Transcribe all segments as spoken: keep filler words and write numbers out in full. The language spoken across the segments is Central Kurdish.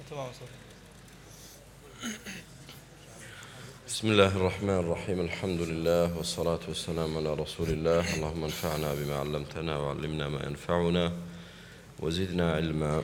بسم الله الرحمن الرحيم. الحمد لله والصلاة والسلام على رسول الله. اللهم انفعنا بما علمتنا وعلمنا ما ينفعنا وزدنا علما.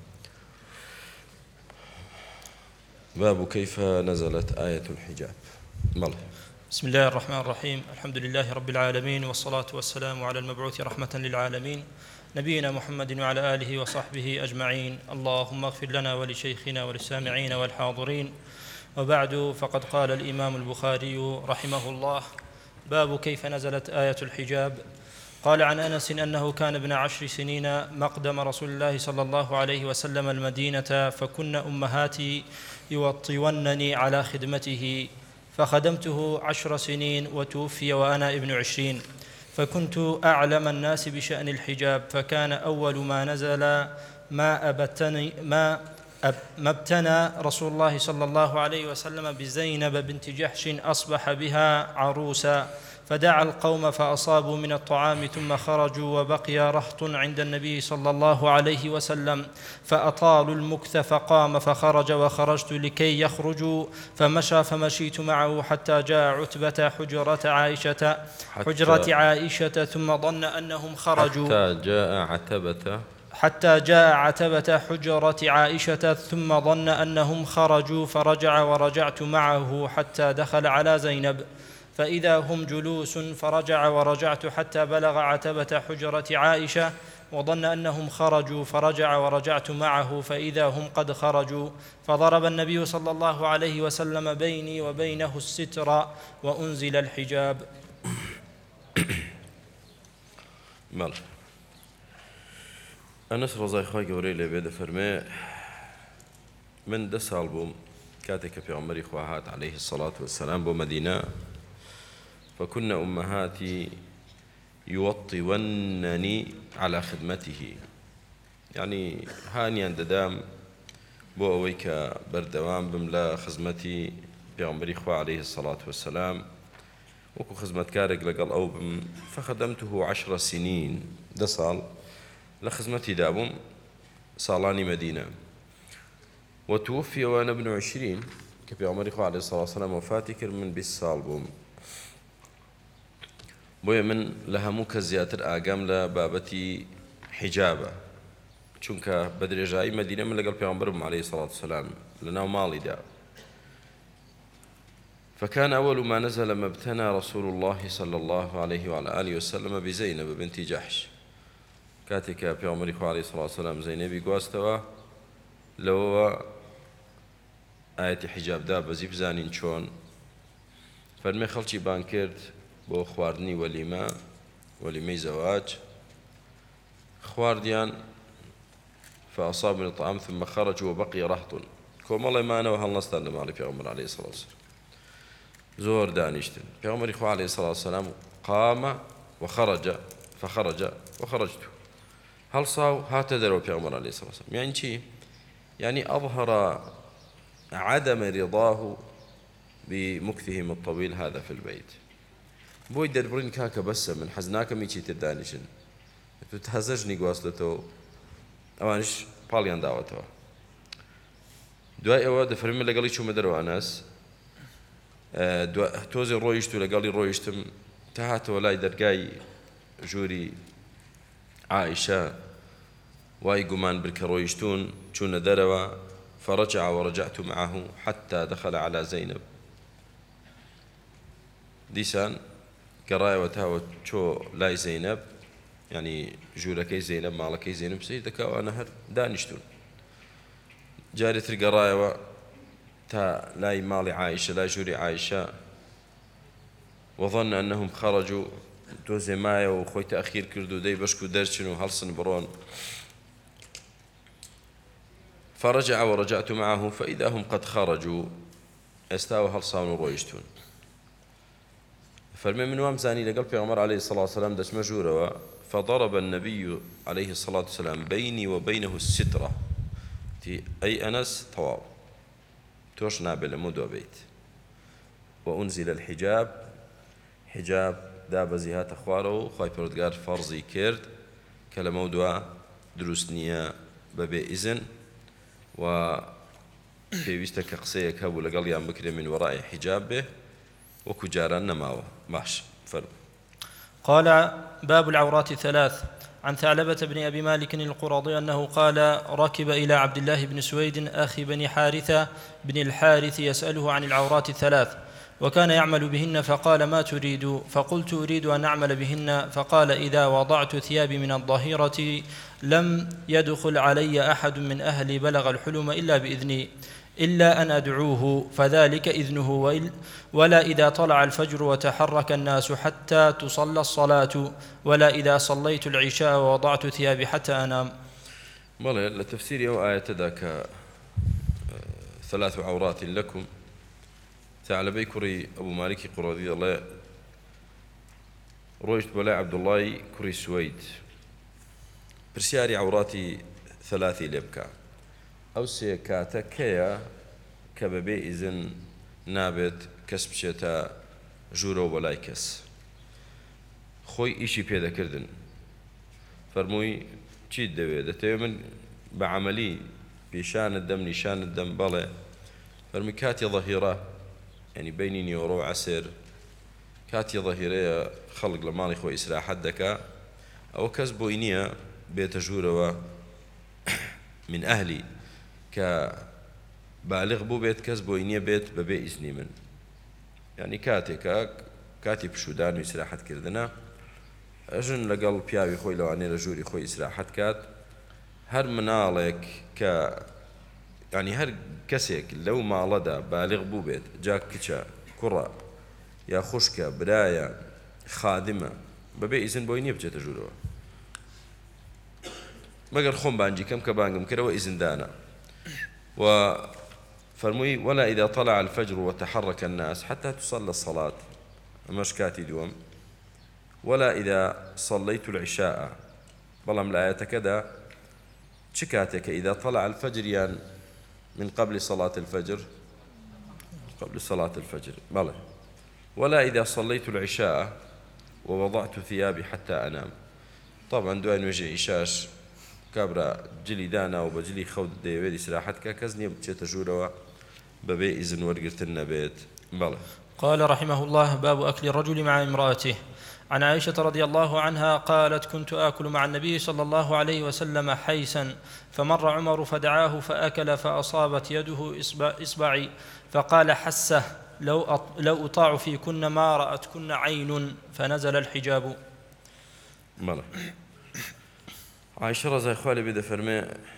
باب كيف نزلت آية الحجاب. ماله. بسم الله الرحمن الرحيم. الحمد لله رب العالمين، والصلاة والسلام على المبعوث رحمة للعالمين نبينا محمد وعلى آله وصحبه أجمعين. اللهم اغفر لنا ولشيخنا وللسامعين والحاضرين. وبعد، فقد قال الإمام البخاري رحمه الله: باب كيف نزلت آية الحجاب. قال عن أنس أنه كان ابن عشر سنين مقدم رسول الله صلى الله عليه وسلم المدينة، فكن أمهاتي يوطونني على خدمته، فخدمته عشر سنين وتوفي وأنا ابن عشرين، فكنت أعلم الناس بشأن الحجاب. فكان أول ما نزل ما أبتني ما ما ابتنى رسول الله صلى الله عليه وسلم بزينب بنت جحش أصبح بها عروسا، فدعا القوم فأصابوا من الطعام، ثم خرجوا وبقي رهط عند النبي صلى الله عليه وسلم، فأطالوا المكث، فقام فخرج وخرجت لكي يخرجوا، فمشى فمشيت معه حتى جاء عتبة حجرة عائشة حجرة عائشة ثم ظن أنهم خرجوا حتى جاء عتبة حتى جاء عتبة حجرة عائشة ثم ظن أنهم خرجوا، فرجع ورجعت معه حتى دخل على زينب، فإذا هم جلوس، فرجع ورجعت حتى بلغ عتبة حجرة عائشة وظن أنهم خرجوا، فرجع ورجعت معه فإذا هم قد خرجوا، فضرب النبي صلى الله عليه وسلم بيني وبينه الستر وأنزل الحجاب. مال أنس رضای خواه گەورەی لێ بێ دەفەرمێ من دە ساڵ بووم کاتێک کە پێغەمبەری خوا هات عليه الصلاة والسلام بۆ مدینە، فكن أمهاتي يوطونني على خدمته، يعني هانيان دەدام بۆ ئەوەی کە بەردەوام بم لە خزمەتی پێغەمبەری خوا عليه الصلاة والسلام، وەکو خزمەتکارێک لەگەڵ ئەو بم. فخدمته عشر سنين، دە ساڵ لە خزمەتی دابووم، ساڵانی مدینە. وتوفي وأنا ابن عشرين، کە پێغەمبەری خوا عليه الصلاة والسلام وفاتی کرد من بیست ساڵ بووم. بۆیە من لە هەموو کە زیاتر ئاگام لە بابەتی حجابە، چونکە بە درێژایی مدینە من لەگەڵ پێغەمبەرم عليه الصلاة والسلام لەناو ماڵیدا. فكان أول ما نزل ما ابتنى رسول الله صلى الله عليه وعلى آله وسلم بزينب بنت جحش، کاتێک کە پێغەمبەری خوا عەلەیهی سەڵاتو وسەلام زەینەبی گواستەوە، لەوەوە ئایەتی حیجابدا بەزی بزانین چۆن. فەرمێ خەڵکی بان کرد بۆ خواردنی وەلیمە، وەلیمەی زەواج، خواردیان. فأصاب من الطعام ثم خرجوا وبقي رهط، کۆمەڵێ مانەوە هەڵنەستان لە ماڵی پێغەمبەر عەلەیهی سەڵاتو وسەلام، زۆر دانیشتن. پێغەمبەری خوا عەلەیهی سەڵاتو وسەلام قام وخرج فخرج وخرجت، هەڵساو هاتە دەرەوە پێغەمبەر عەلەیهی سەڵاتو وسەلام. يعني چی؟ يعني أظهر عدم رضاه بمكثهم الطويل هذا في البيت. بۆی دەربڕین کاکە بەسە، من حەز ناکەم هیچی تر دانیشن، تو تازەژنی گواستێتەوە، ئەوانش پاڵیان داوەتەوە. دوای ئەوە دەفەرمێ لەگەڵی چوومە دەرەوە ئەناس، تۆزێ ڕۆیشت و لەگەڵی ڕۆیشتم تا هاتەوە لای دەرگای ژووری عائشة، واي قمان بالكرويشتون چون دروا، فرجع ورجعت معه حتى دخل على زينب. ديسان قراية وتاوى شو لاي زينب، يعني جولكي زينب مالكي زينب سيدك وأنا هر دانشتون. جارت القراية تا لاي مالي عائشة لا جوري عائشة، وظن أنهم خرجوا توزي مايا وخوي تأخير كردو دي بشكو درشن وهلصن برون. فرجع ورجعت معه فإذا هم قد خرجوا، استاوا هلصان رويشتون. فرمي من وام زاني لقلب پیغمبر عليه الصلاة والسلام دش مجورة، فضرب النبي عليه الصلاة والسلام بيني وبينه السترة، أي أنس طواب توش نابل مدو بيت. وأنزل الحجاب، حجاب داب زيهات أخواره خواهي پردگار فرضي كرد كلمة دوا دروسنية ببي إذن، و پێویستە کە قسەیەک هەبوو لەگەڵیان بکرێ من وەڕای حیجاب بێ وەکو جاران نەماوە. باش فەرموو. قال باب العورات ثلاث. عن ثعلبة بن أبي مالك القرظي أنه قال ركب إلى عبد الله بن سويد أخي بني حارثة بن الحارث يسأله عن العورات الثلاث وكان يعمل بهن، فقال ما تريد؟ فقلت أريد أن أعمل بهن. فقال إذا وضعت ثيابي من الظهيرة لم يدخل علي أحد من أهلي بلغ الحلم إلا بإذني إلا أن أدعوه فذلك إذنه، ولا إذا طلع الفجر وتحرك الناس حتى تصلى الصلاة، ولا إذا صليت العشاء ووضعت ثيابي حتى أنام. بلى لتفسير أو آية ذاك ثلاث عورات لكم. ثعلبي كري أبو مالك قرظي الله رويت بلا عبد الله كري سويد برسياري عوراتي ثلاثي لبكا أو سيكاتا كيا كببي إذن نابت كسب شتا جورو ولاي كس خوي إيشي بيدا كردن فرموي چی دەوێت دەتەوێت من بە عەمەلی پیشانت دەم نیشانت دەم بەڵێ فەرمی کاتی ظەهیرە ینی بینی نیوەڕۆ و عەسر کاتی ظەهیرەیە خەڵک لە ماڵی خۆی ئیسراحەت دەکا ئەوە کەس بۆی نییە بێتە ژوورەوە من ئەهلی کە بالغ بوو بێت کەس بۆی نییە بێت بەبێ ئیزنی من ینی کاتێکە کاتی پشودان و ئیسراحەتکردنە ئەژن لەگەڵ پیاوی خۆی لەوانەیە لە ژووری خۆی ئیسراحەت کات هەر مناڵێک کە ینی هەر کەسێک لەو ماڵەدا بالغ بوو بێت جا کچە کوڕە یا خوشکە برایە خادمە بەبێ ئیزن بۆی نییە بچێتە ژوورەوە مەگەر خۆم بانجی کەم کە بانگم کردەوە ئیزندانە و فرموي ولا إذا طلع الفجر وتحرك الناس حتى تصلى الصلاة أمش كاتي دوم ولا إذا صليت العشاء بلام الآية كذا شكاتك إذا طلع الفجر يعني من قبل صلاة الفجر قبل صلاة الفجر بلى ولا إذا صليت العشاء ووضعت ثيابي حتى أنام طبعا دوان وجه عشاش كابرا جلي دانا وبجلي خود ديويدي سراحتك كزني بتشيت جوروا ببي إذن ورقرتنا بيت بلى. قال رحمه الله باب أكل الرجل مع امرأته. عن عائشة رضي الله عنها قالت كنت آكل مع النبي صلى الله عليه وسلم حيسا فمر عمر فدعاه فأكل فأصابت يده إصبعي فقال حسه لو لو أطاع فيكن ما رأتكن عين فنزل الحجاب. بلى. عائشة رضي الله عنها فرمي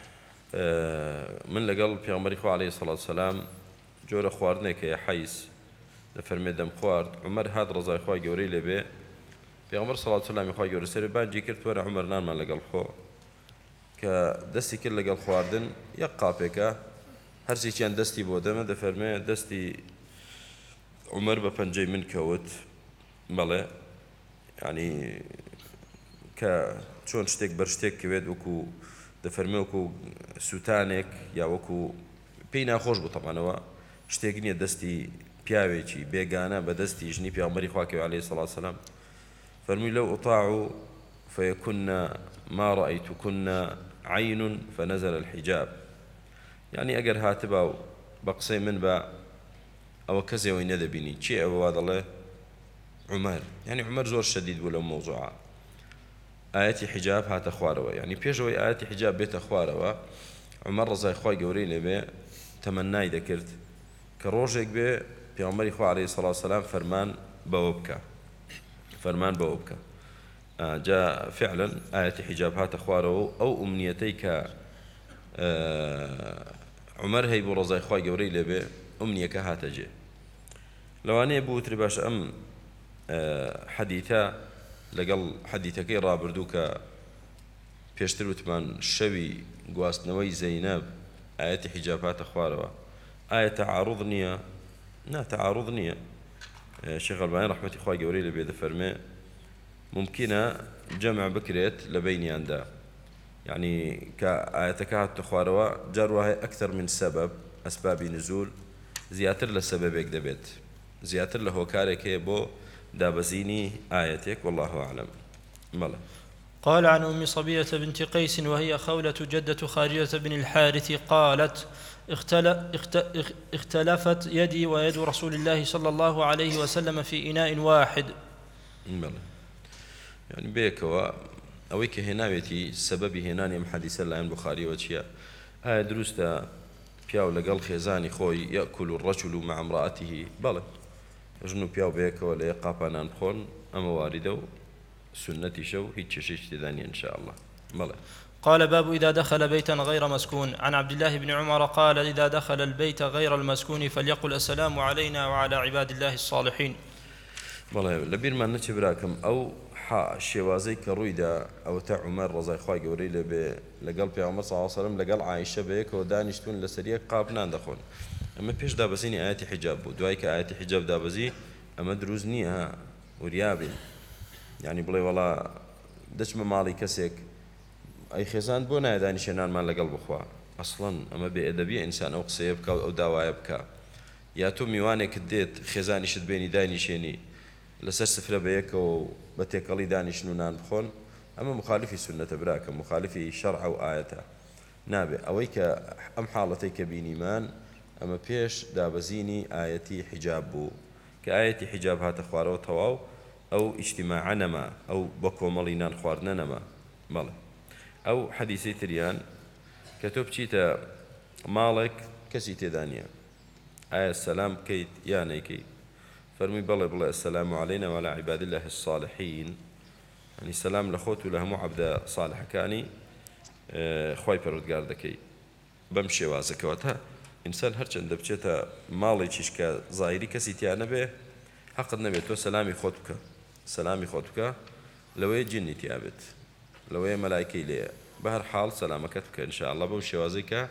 من لقلب پیغمبری خو عليه الصلاة والسلام جور خواردنه که حیس فرمي دم خوارد عمر هاد رضي الله عنه گوری لبه پیغمبر صلی الله علیه و سلم خو گوری سر بانجی کرد ور عمر نان من لقلب خو که دستی کل لقلب خواردن یقاپکا هر چی چند دستی بودم ده فرمي دستی عمر بپنجی من کوت بله يعني ك چۆن شتێک بەر شتێک کەوێت وەکو دەفەرمێ وەکو سووتانێک یا وەکو پێی ناخۆش بوو تەمانەوە شتێک نییە دەستی پیاوێکی بێگانە بە دەستی ژنی پێغەمبەری خواکەوێ عەلەیهی سەڵات وسەلام فەرمووی لەو ئوطاعوا فیکن ما رأیتکن عین فنزل الحجاب یعنی ئەگەر هاتبا بە قسەی من بە ئەوە کەسێەوەی نەدەبینی چی ئەوە وا دەڵێ عومەر یعنی عومەر زۆر شەدید بوو لەو مەوزوعە آياتي حجاب هات خواروا يعني بيجوي آياتي حجاب بيت خواروا عمر رضي خوي جوري لبي تمناي ذكرت كروجك بي بيعمر إخوة عليه الصلاة والسلام فرمان بوبكا فرمان بوبكا آه جاء فعلا آياتي حجاب هات خواروا أو أمنيتيك آه عمر هيبو رضي خوي جوري لبي أمنيك هاتجي لو أنا بوتر باش أم آه حديثا لەگەڵ حەدیثەکەی ڕابردوو کە پێشتر وتمان شەوی گواستنەوەی زەینەب ئاەتی حیجاب هاتە خوارەوە ئایا تەعارض نییە؟ نا تەعارض نییە شێخ ئەلبانی ڕەحمەتی خوای گەورەی لەبێ دەفەرمێ ممکنە جەمع بکرێت لە بەینیاندا یعنی کە ئاەتەکە هاتە خوارەوە جار وایە ئەکتەر من سەبەب ئەسبابی نزول زیاتر لە سەبەبێک دەبێت زیاتر لە هۆکارێک هەیە بۆ دابزيني آياتك والله أعلم. ملا. قال عن أم صبية بنت قيس وهي خولة جدة خارجة بن الحارث قالت اختلفت يدي ويد رسول الله صلى الله عليه وسلم في إناء واحد. يعني بيكوا أويك هناويتي سبب هناني حديث الله عن بخاري وشيا هاي دروستا بياو لقال خيزاني خوي يأكل الرجل مع امرأته بلى جنو بياو بيكوا ليقابانا نخون أما واردو سنتي شو هيك شيش تداني إن شاء الله بلى. قال باب إذا دخل بيتا غير مسكون. عن عبد الله بن عمر قال إذا دخل البيت غير المسكون فليقل السلام علينا وعلى عباد الله الصالحين. والله لبير ما نتبراكم أو حا شوازي كرويدا أو تاع عمر رضي خواي قوري لب لقلب يا عمر صلى الله عليه وسلم لقل عائشة بيك ودانشتون لسرية قابنا دخون أما بيش دابزيني آيات حجاب ودوايك آيات حجاب دابزي أما دروزنيها وريابين يعني بلي والله دش مالي كسيك أي خزان بونا دانشنان ما لقلب أخوة أصلا أما بأدبية إنسان أو قصيبك أو دواء يبكى يا تو میوانێک دێت خێزانیشت بینی داینیشێنی لەسەر سفرە بەیەکەوە و بە تێکەڵی دانیشن و نان بخۆن ئەمە مخالفی سنەتە براکە مخالفی شەرع و ئایەتە نابێ ئەوەی کە ئەم حاڵەتەی کە بینیمان ئەمە پێش دابەزینی ئایەتی حیجاب بوو کە ئایەتی حیجاب هاتە خوارەوە تەواو ئەو ئیجتیماعە نەما ئەو بە کۆمەڵی نان خواردنە نەما بەڵێ ئەو حەدیثەی تریان کە تۆ بچیتە ماڵێک کەسی تێدا نییە آية السلام كيت يا نيكي فرمي بلا بلا السلام علينا وعلى عباد الله الصالحين يعني السلام لخوت ولهم عبد صالح كاني اه خوي پروردگار دكي بمشي وازكوتها انسان هرچند بچتا مالي چشكا ظاهري كسي تيانه به حق النبي تو سلامي خوتك سلامي خوتك لو جني تيابت لو ملائكه لي بهر حال سلامكتك ان شاء الله بمشي وازكا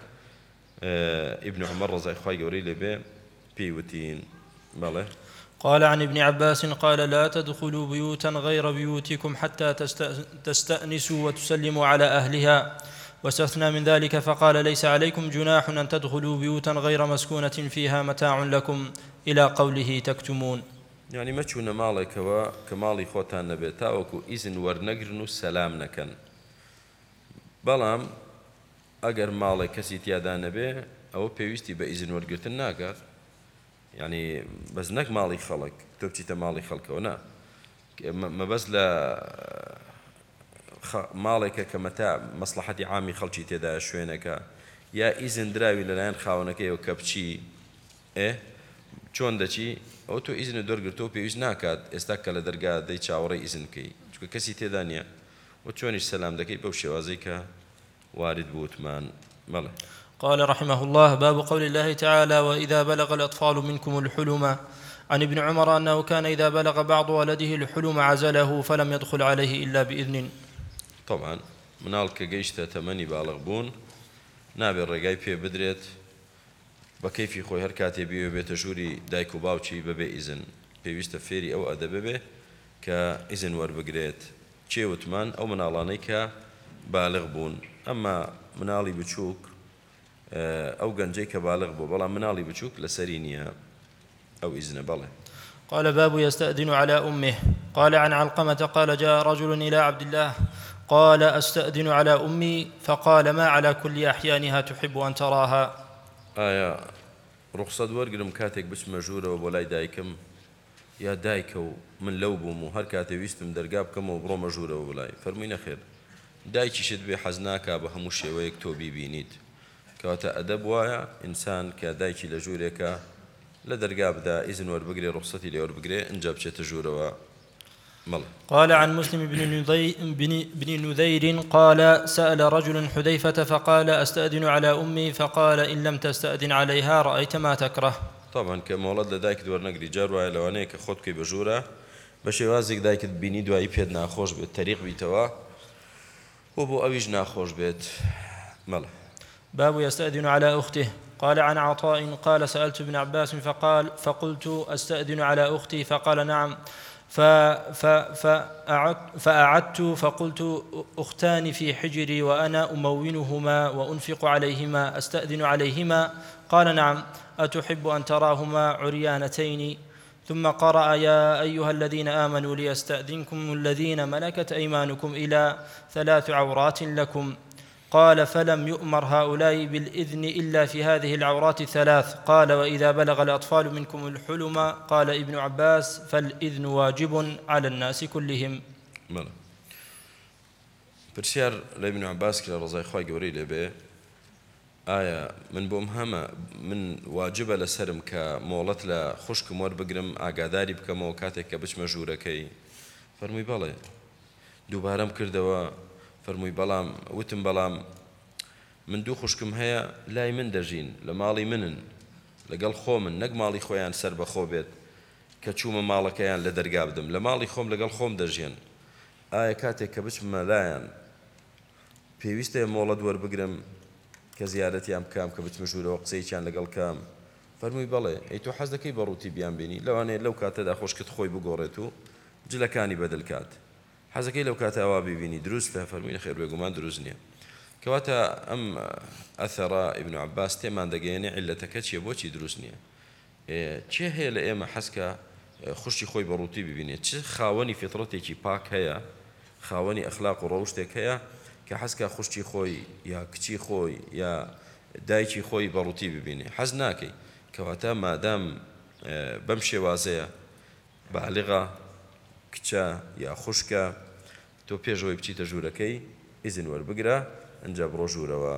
ابن عمر رضي الله عنه يقول لي بيوتين بله. قال عن ابن عباس قال لا تدخلوا بيوتا غير بيوتكم حتى تستأنسوا وتسلموا على أهلها واستثنى من ذلك فقال ليس عليكم جناح أن تدخلوا بيوتا غير مسكونة فيها متاع لكم إلى قوله تكتمون. يعني ما تشون مالك وكمالي خوتان نبيتا وكو إذن ورنقرن السلام نكن بلام ئەگەر ماڵێک کەسی تیادا نەبێ ئەوە پێویستی بە ئیزن وەرگرتن ناکات یعنی بەس نەک ماڵی خەڵک تۆ بچیتە ماڵی خەڵکەوە نا مەبەست لە ماڵێکە کە مەتا مەسلحەتی عامی خەڵکی تێدا شوێنەکە یا ئیزن دراوی لەلایەن خاوەنەکەیەوە کە بچی ئێ چۆن دەچی ئەو تۆ ئیزنە دۆرگرتەوە پێویست ناکات ئێستا کە لە دەرگا دەی چاوەڕێی ئیزن بکەی چونکە کەسی تێدا نییە و چۆنیش سەلام دەکەی بەو شێوازەی کە وارد بوتمان ماله. قال رحمه الله باب قول الله تعالى وإذا بلغ الأطفال منكم الحلم. عن ابن عمر أنه كان إذا بلغ بعض ولده الحلم عزله فلم يدخل عليه إلا بإذن. طبعا منالك جيشته تمني بالغ بون نابي الرقاي في بدريت بكيفي خوي هركاتي بيو بيتجوري دايكو باوشي ببي إذن بيويست فيري أو أدب به كإذن وربقريت شي وتمان أو منالاني كبالغ بون أما منالي بچوك أو گەنجەی کە بالغ بوو بەڵام مناڵی بچووک لەسەری نییە أو إذن بله. قال باب يستأذن على أمه. قال عن علقمة قال جاء رجل إلى عبد الله قال أستأذن على أمي فقال ما على كل أحيانها تحب أن تراها. آية رخصة وەرگرم کاتێک بچمە ژوورەوە بۆ لای دایکم یا دایکە و من لەو بووم و هەر کاتێ ویستم دەرگا بکەمەوە بڕۆمە ژوورەوە بۆ لای فەرمووی نەخێر دایکیشت بێ حەز ناکا بە هەموو شێوەیەک تۆ بیبینیت کەواتە ئەدەب وایە ئینسان کە دایکی لە ژوورێکە لە دەرگا بدا ئیزن وەربگرێ ڕوخسەتی لێ وەربگرێ ئەنجا بچێتە ژوورەوە مەڵێ. قال عن مسلم بن نذير قال سأل رجل حذيفة فقال أستأذن على أمي فقال إن لم تستأذن عليها رأيت ما تكره. طبعا كمولد لدایک دووەرنەگری جار وایە لەوانەیە کە خۆت بکەی بە ژوورە بە شێوازێک دایکت بینی دوایی پێت ناخۆش بێت تەریق بیتەوە و بۆ ئەویش ناخۆش بێت مەڵێ. باب يستأذن على أخته. قال عن عطاء قال سألت ابن عباس فقال فقلت أستأذن على أختي فقال نعم فأعدت فقلت أختان في حجري وأنا أمونهما وأنفق عليهما أستأذن عليهما قال نعم أتحب أن تراهما عريانتين ثم قرأ يا أيها الذين آمنوا ليستأذنكم الذين ملكت أيمانكم إلى ثلاث عورات لكم قال فلم يؤمر هؤلاء بالإذن إلا في هذه العورات الثلاث. قال وإذا بلغ الأطفال منكم الحلم قال ابن عباس فالإذن واجب على الناس كلهم. مالا پرسیار لابن عباس کرا رضای خوای گەورەی لێبێ ئایا من بۆم هەمە من واجبە لەسرم کە مۆڵەت لە خوشکم وەربگرم ئاگاداری بکەمەوە کاتێک کە بچمە ژوورەکەی؟ فەرمووی بەڵێ. دووبارەم کردەوە فەرمووی بەڵام وتم بەڵام من دوو خوشکم هەیە لای من دەژین لە ماڵی منن لەگەڵ خۆمن نەک ماڵی خۆیان سەر بەخۆ بێت کە چوومە ماڵەکەیان لە دەرگا بدەم لە ماڵی خۆم لەگەڵ خۆم دەژێن. ئایا کاتێک کە بچمە لایەن پێویستە مۆڵەت وەربگرم کە زیارەتیان بکەم کە بچمە ژوورەوە قسەیەکیان لەگەڵ کام؟ فەرمووی بەڵێ. ئەی تۆ حەز دەکەی بەڕووتی بیان بینی لەوانەیە لەو کاتەدا خۆشکت خۆی بگۆڕێت و جلەکانی بەدل کات حەزەکەی لەو کاتە ئەوا ببینی دروستە؟ فەرمووی خێر بێگومان دروست نییە. کەواتە ئەم ئەثەرە ئیبن عەباس تێمان دەگەیەنێ عیلەتەکە چییە بۆچی دروست نییە. چێ هەیە لە ئێمە حەزکە خوشتی خۆی بەڕووتی ببینێت؟ چ خاوەنی فیترەتێکی پاک هەیە خاوەنی ئەخلاق و ڕەوشتێک هەیە کە حەزکە خوشتی خۆی یا کچی خۆی یا دایکی خۆی بەڕووتی ببینێ؟ حەز ناکەی. کەواتە مادام بەم شێوازەیە بالغە کچە یا خوشکە تۆ پێشەوەی بچیتە ژوورەکەی ئیزن وەربگرە ئەنجا بڕۆ ژوورەوە.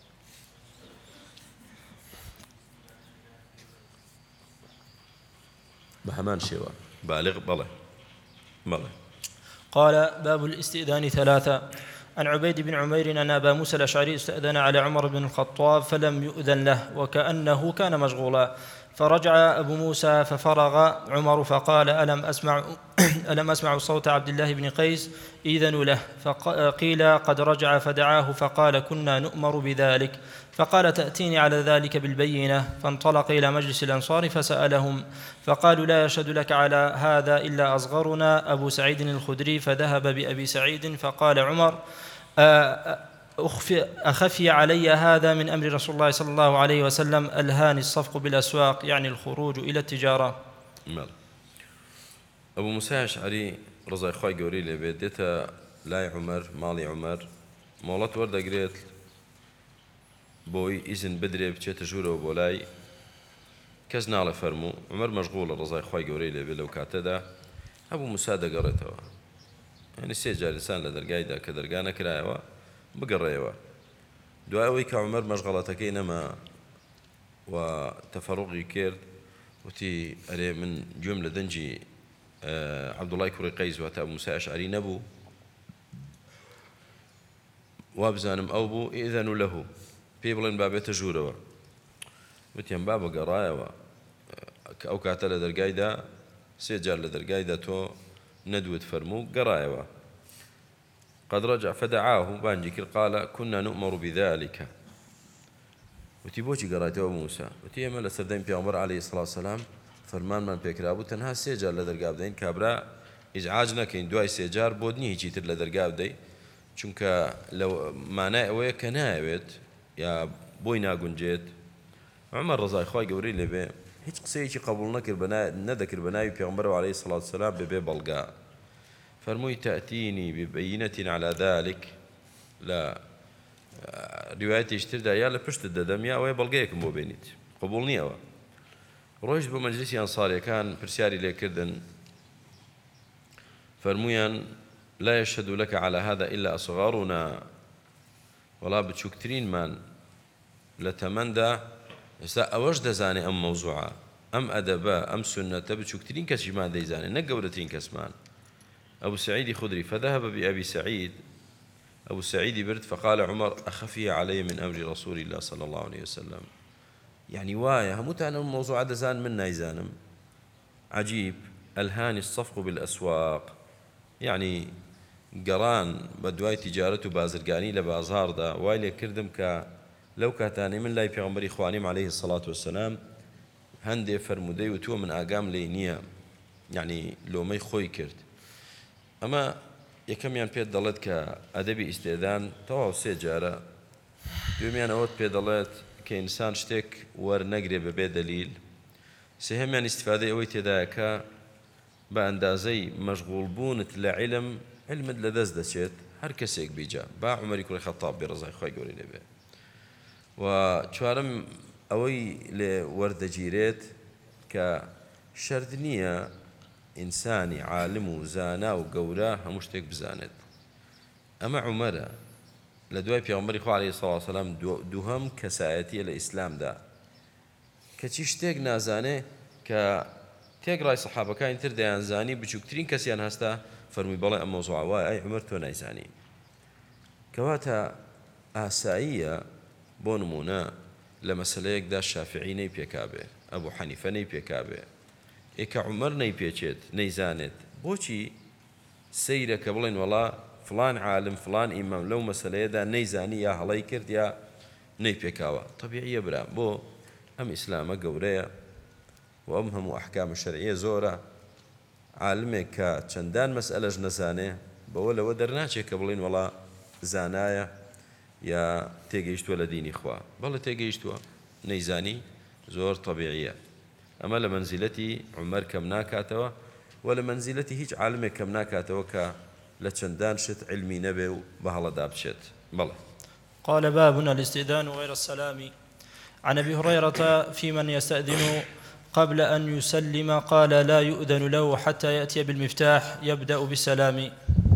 بە هەمان شێوە بالغ بەڵێ بەڵێ. قال باب الاستئذان ثلاثة. عن عبيد بن عمير أن أبا موسى الأشعري استأذن على عمر بن الخطاب فلم يؤذن له وكأنه كان مشغولا فرجع أبو موسى ففرغ عمر فقال ألم أسمع ألم أسمع صوت عبد الله بن قيس إذن له؟ فقيل قد رجع فدعاه فقال كنا نؤمر بذلك. فقال تأتيني على ذلك بالبينة. فانطلق إلى مجلس الأنصار فسألهم فقالوا لا يشهد لك على هذا إلا أصغرنا أبو سعيد الخدري. فذهب بأبي سعيد فقال عمر أخفي علي هذا من أمر رسول الله صلى الله عليه وسلم ألهاني الصفق بالأسواق يعني الخروج إلى التجارة. أبو موسى الأشعري رضای خوای گەورەی لێبێ دێتە لای عومەر ماڵی عومەر مۆڵەت وەردەگرێت بۆی ئیزن بدرێ بچێتە ژوورەوە بۆ لای کەس ناڵە فەرموو. عومەر مەشغوڵە ڕزای خوای گەورەی لێبێ لەو کاتەدا هەبوو موسا دەگەڕێتەوە یعنی سێ جار ئینسان لە دەرگایدا کە دەرگا نەکرایەوە بگەڕێەوە. دوای ئەوەی کە عومەر مەشغەڵەتەکەی نەما و تەفەڕوقی کرد وتی ئەرێ من گوێم لە دەنجی عەبدوڵای کوڕی قەیس واتە ئەبو موسای ئەشعەری نەبوو وا بزانم ئەو بوو ئیذەنوا لەهو پێی بڵێن با بێتە ژوورەوە. وتیان با بەگەڕایەوە ئەو کاتە لە دەرگایدا سێ جار لە دەرگایدا تۆ نەدوت فەرموو گەڕایەوە. قد رجع فدعاه بانجي کرد قال كنا نؤمر بذلك. وتی بۆچی گەڕایتەوە ئەبو موسا؟ وتی ئێمە لە سەردەمی پێغەمبەر عەلەیهی سڵاو وسەلام فەرمانمان پێکرا بوو تەنها سێ جار لە دەرگا بدەین کابرا ئیزعاج نەکەین دوای سێ جار بۆ نییە هیچی تر لە دەرگا بدەی چونکە لەو مانای ئەوەیە کە نایەوێت یا بۆی ناگونجێت. عومەر ڕزای خوای گەورەی لێبێ هیچ قسەیەکی قبوڵ نەکرد نەدەکرد بە ناوی پێغەمبەرەوە عەلەیهی سڵاو وسەلام بێبێ بەڵگا. فەرمووی تأتینی ببەیینەتین عەلا ذلك لە ریوایەتێکی تردا یا لە پشتت دەدەم یا ئەوەیە بەڵگەیەکم بۆ بێنیت قبوڵ نییەوە. ڕۆیشت بۆ مەجلیسی ئەنساریەکان پرسیاری لێکردن فەرموویان لا يشهد لك على هذا إلا أصغرنا وڵا بچووکترینمان لە تەمەندا ئێستا ئەوەش دەزانێ ئەم مەوزوعە ئەم ئەدەبە ئەم سونەتە بچووکترین کەسیمان دەیزانێ نەک گەورەترین کەسمان. أبو سعيد خدري فذهب بأبي سعيد أبو سعيد برد فقال عمر أخفي علي من أمر رسول الله صلى الله عليه وسلم. يعني وايا هموت أنا الموضوع هذا زان من نايزانم عجيب ألهاني الصفق بالأسواق يعني قران بدواي تجارة بازرقاني لبازار دا وايلي كردم كا لو كاتاني من لاي پیغمبر إخوانيم عليه الصلاة والسلام هندي فرمودي وتو من آقام لينيا يعني لو مي خوي كرد. أما یەکەمیان پێت دەڵێت کە ئەدەبی ئیستێدان تەواو سێ جارە دوێمیان ئەوەت پێ دەڵێت کە ئینسان شتێک وەرنەگرێ بەبێ دەلیل. سێهەمیان ئیستیفادەی ئەوەی تێدایە کە بە ئەندازەی مەشغوڵبوونت لە عیلم علمت لەدەست دەچێت هەر کەسێک بیجا با عومەری کوڕی خەتاب بێ ڕزای خۆی گەورەی لێبێ. و چوارەم ئەوەی لێ وەردەگیرێت کە شەرت نییە ئینسانی عالم و زانا و گەورە هەموو شتێک بزانێت. ئەمە عومەرە لە دوای پێغەمبەری خوا عەلەیهی سەڵاتو وەسەلام دووهەم کەسایەتیە لە ئیسلامدا کەچی شتێک نازانێ کە تێگڕای سەحابەکانی تر دەیانزانی بچووکترین کەسیان هەستا فەرمووی بەڵێ ئەم مەوزوعە وایە ئەی عومەر تۆ نایزانی. کەواتە ئاساییە بۆ نمونە لە مەسەلەیەکدا شافعی نەی پێکابێ، ئەبوو حەنیفە نەی پێکابێ، ئێکە عومەر نەی پێچێت نەیزانێت بۆچی سەیرە کە بڵێن وەڵا فلان عالم فلان ئیمام لەو مەسەلەیەدا نەیزانی یا هەڵەی کرد یا نەی پێکاوە. تەبیعیە برا بۆ ئەم ئیسلامە گەورەیە و ئەم هەموو ئەحکام شەرعیە زۆرە. عالمێک کە چەندان مەسئلەش نەزانێ بەوە لەوە دەرناچێت کە بڵێن وەڵا زانایە یا تێگەیشتووە لە دینی خوا. بەڵێ تێگەیشتووە نەیزانی زۆر تەبیعیە. ئەمە لە مەنزیلەتی عومەر کەم ناکاتەوە و لە مەنزیلەتی هیچ عالمێک کەم ناکاتەوە کە لە چەندان شت علمی نەبێ و بە هەڵەدا بچێت. بەڵێ. قال بابنا الاستئذان غير السلام. عن أبي هريرة في من يستأذن قبل أن يسلم قال لا يؤذن له حتى يأتي بالمفتاح يبدأ بالسلام.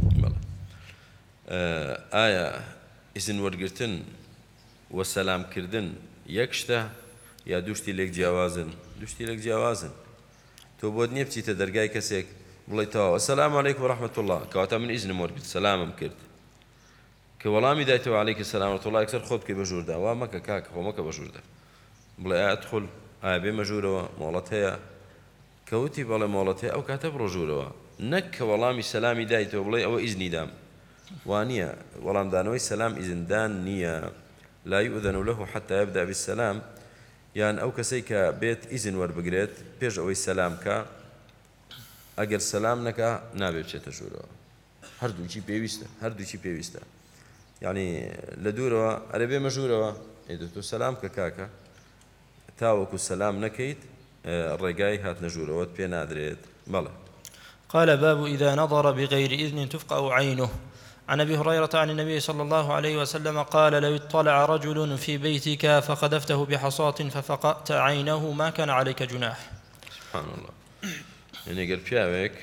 آية إذن ورقرتن والسلام كردن يكشته يا دوشتي لك جوازن دوشتي لك جوازن تو بود نییە بچیتە دەرگای کەسێک بڵێیتەوە السلام علیکم ورحمة الله کەواتە من ئیزنم وەرگرت سەلامم کرد کە وەڵامی دایتەوە عەلەیکە سەلام ورحمة الله یەکسەر خۆت بکەی بە ژووردا وا مەکە کاکە خۆ مەکە بە ژووردا بڵێ ئایا ئەدخول ئایا بێمە ژوورەوە مۆڵەت هەیە کەوتی بەڵێ مۆڵەت هەیە ئەو کاتە بڕۆ ژوورەوە نەک کە وەڵامی سەلامی دایتەوە بڵێ ئەوە ئیزنی دام وانییە وەڵامدانەوەی سەلام ئیزندان نییە لا يؤذن له حتى يبدأ بالسلام یان ئەو کەسەی کە بێت ئیزن وەربگرێت پێش ئەوەی سەلام کە ئەگەر سەلام نەکا نابێت بچێتە ژوورەوە هەردووچی پێویستە هەردووچی پێویستە یعنی لە دوورەوە ئەرە بێمە ژوورەوە ئێدە تۆ سەلام کە کاکە تاوەکو سەلام نەکەیت ڕێگای هاتنە ژوورەوەت پێ نادرێت. بەڵێ. قال باب إذا نظر بغير إذن تفقأ عينه. عن أبي هريرة عن النبي صلى الله عليه وسلم قال لو اطلع رجل في بيتك فقذفته بحصاة ففقأت عينه ما كان عليك جناح. سبحان الله. يعني قال پیاوێک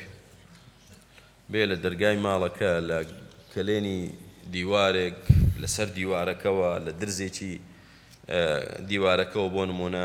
بێ لە دەرگای ماڵەکە لە کەلێنی دیوارێک لەسەر دیوارەکەوە لە درزێکی دیوارەکەەوە بۆ نمونە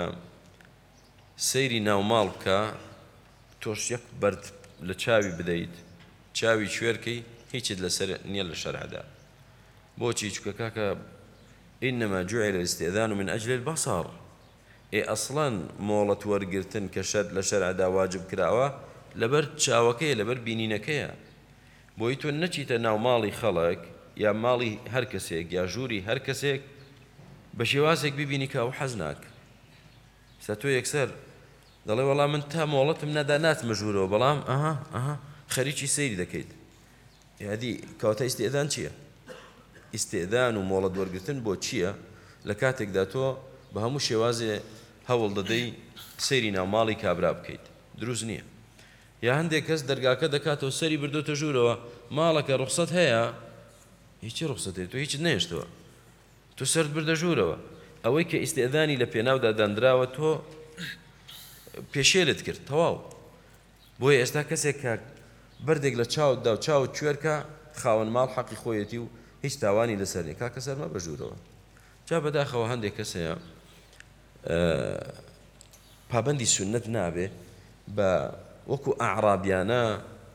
سەیری ناوماڵ بکە تۆش یەک بەرد لە چاوی بدەیت چاوی کوێرکەی هیچت لەسەر نییە لە شەرعدا بۆچی چکە کاکە إنما جعل الاستئذان من أجل البصر ئێ ئەسڵەن مۆڵەت وەرگرتن کە شەر لە شەرعدا واجب کراوە لەبەر چاوەکەیە لەبەر بینینەکەیە بۆی تۆ نەچیتە ناو ماڵی خەڵک یا ماڵی هەر کەسێک یا ژووری هەر کەسێک بە شێوازێک ببینی کە ئەو حەز ناک ستا تۆ یەکسەر دەڵێ وەڵام من تا مۆڵەتم نەدا ناتمە ژوورەوە بەڵام ئەها ئەها خەریکی سەیری دەکەیت یادی کەواتە ئیستئذان چییە؟ ئیستئذان و مۆڵەت وەرگرتن بۆ چییە؟ لە کاتێکدا تۆ بە هەموو شێوازێ هەوڵ دەدەی سەیری ناوماڵی کابرا بکەیت دروست نییە یا هەندێک کەس دەرگاکە دەکاتەوە سەری بردوتە ژوورەوە ماڵەکە ڕوخسەت هەیە هیچی ڕوخسەت هەیە تۆ هیچت نەهێشتەوە تۆ سەرت بردە ژوورەوە ئەوەی کە ئیستئذانی لە پێناودا دانراوە تۆ پێشێلت کرد تەواو بۆیە ئێستا کەسێک کە بەردێک لە چاوتدا و چاوت کوێرکە خاوەن ماڵ حەقی خۆیەتی و هیچ تاوانی لەسەر نیە کاکە سەرمە بە ژوورەوە جا بەداخەوە هەندێک کەسەیە پابەندی سونەت نابێ بە وەکو ئەعرابیانە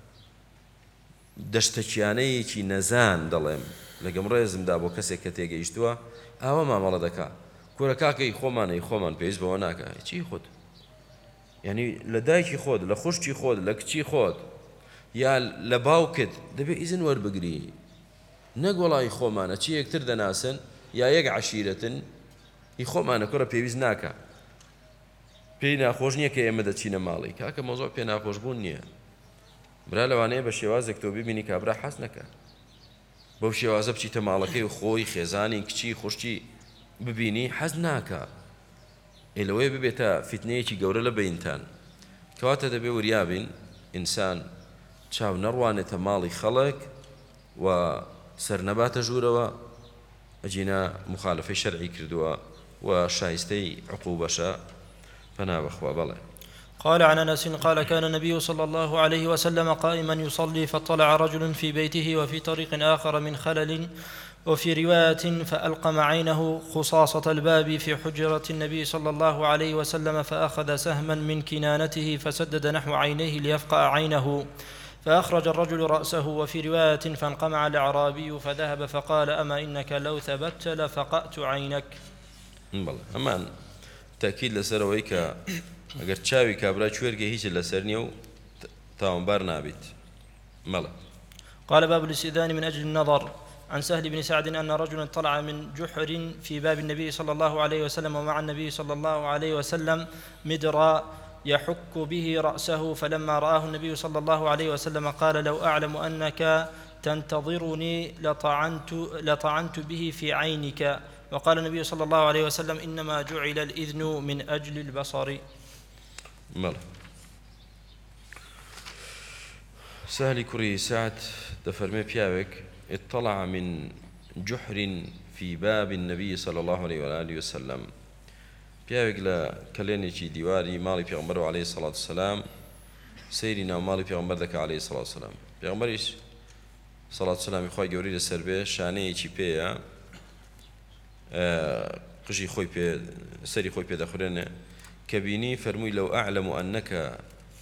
دەشتەکیانەیەکی نەزان دەڵێم لەگەم ڕێزمدا بۆ کەسێک کە تێگەیشتووە ئاوە مامەڵە دەکا کورە کاکەی خۆمانەی خۆمان پێویست بەوە ناکە چی خۆت یعنی لە دایکی خۆت لە خوشکی خۆت لە کچی خۆت یا لە باوکت دەبێت ئیزن وەربگری نەک وەڵی خۆمانە چی یەکتر دەناسن یا یەک عەشیرەتن هی خۆمانە کوڕە پێویست ناکە پێی ناخۆش نییە کە ئێمە دەچینە ماڵی کاکە مۆزۆ پێ ناخۆشبوون نییە برا لەوانەیە بە شێوازێک تۆ ببینی کابرا حەز نەکە بەو شێوازە بچیتە ماڵەکەی و خۆی خێزانی کچی خوشتی ببینی حەز ناکە ئێ لەوەی ببێتە فیتنەیەکی گەورە لە بەینتان کەواتە دەبێ وریابین ئینسان چاو نەڕوانێتە ماڵی خەڵک و سەرنەباتە ژوورەوە ئەجینا مخالفەی شەرعی کردووە و شایستەی عقوبەشە فنا بەخوا بەڵێ. قال عن أنس قال كان النبي صلى الله عليه وسلم قائما يصلي فاطلع رجل في بيته وفي طريق آخر من خلل وفي رواية فألقم عينه خصاصة الباب في حجرة النبي صلى الله عليه وسلم فأخذ سهما من كنانته فسدد نحو عينيه ليفقأ عينه فأخرج الرجل رأسه وفي رواية فانقمع الأعرابي فذهب فقال أما إنك لو ثبت لفقأت عينك. أمان تأكيد لسرويك أجر تشاوي كابرا شويرجي هيج لسرنيو تاومبار نابت ملا. قال باب الاستئذان من أجل النظر. عن سهل بن سعد أن رجلا طلع من جحر في باب النبي صلى الله عليه وسلم ومع النبي صلى الله عليه وسلم مدرا يحك به رأسه فلما رآه النبي صلى الله عليه وسلم قال لو أعلم أنك تنتظرني لطعنت, لطعنت به في عينك. وقال النبي صلى الله عليه وسلم إنما جعل الإذن من أجل البصر. ملا. سهل كري سعد دفرمي بيابك اطلع من جحر في باب النبي صلى الله عليه وآله وسلم بيابك لا كلينيكي ديواري مالي بيغمبر عليه الصلاة والسلام سيرنا مالي بيغمبر ذاك عليه الصلاة والسلام بيغمبريش صلاة والسلام يخوي جوري للسربي شانيكي بيا آه قشي خوي بي سري خوي بي داخلين كبيني فرمي لو أعلم أنك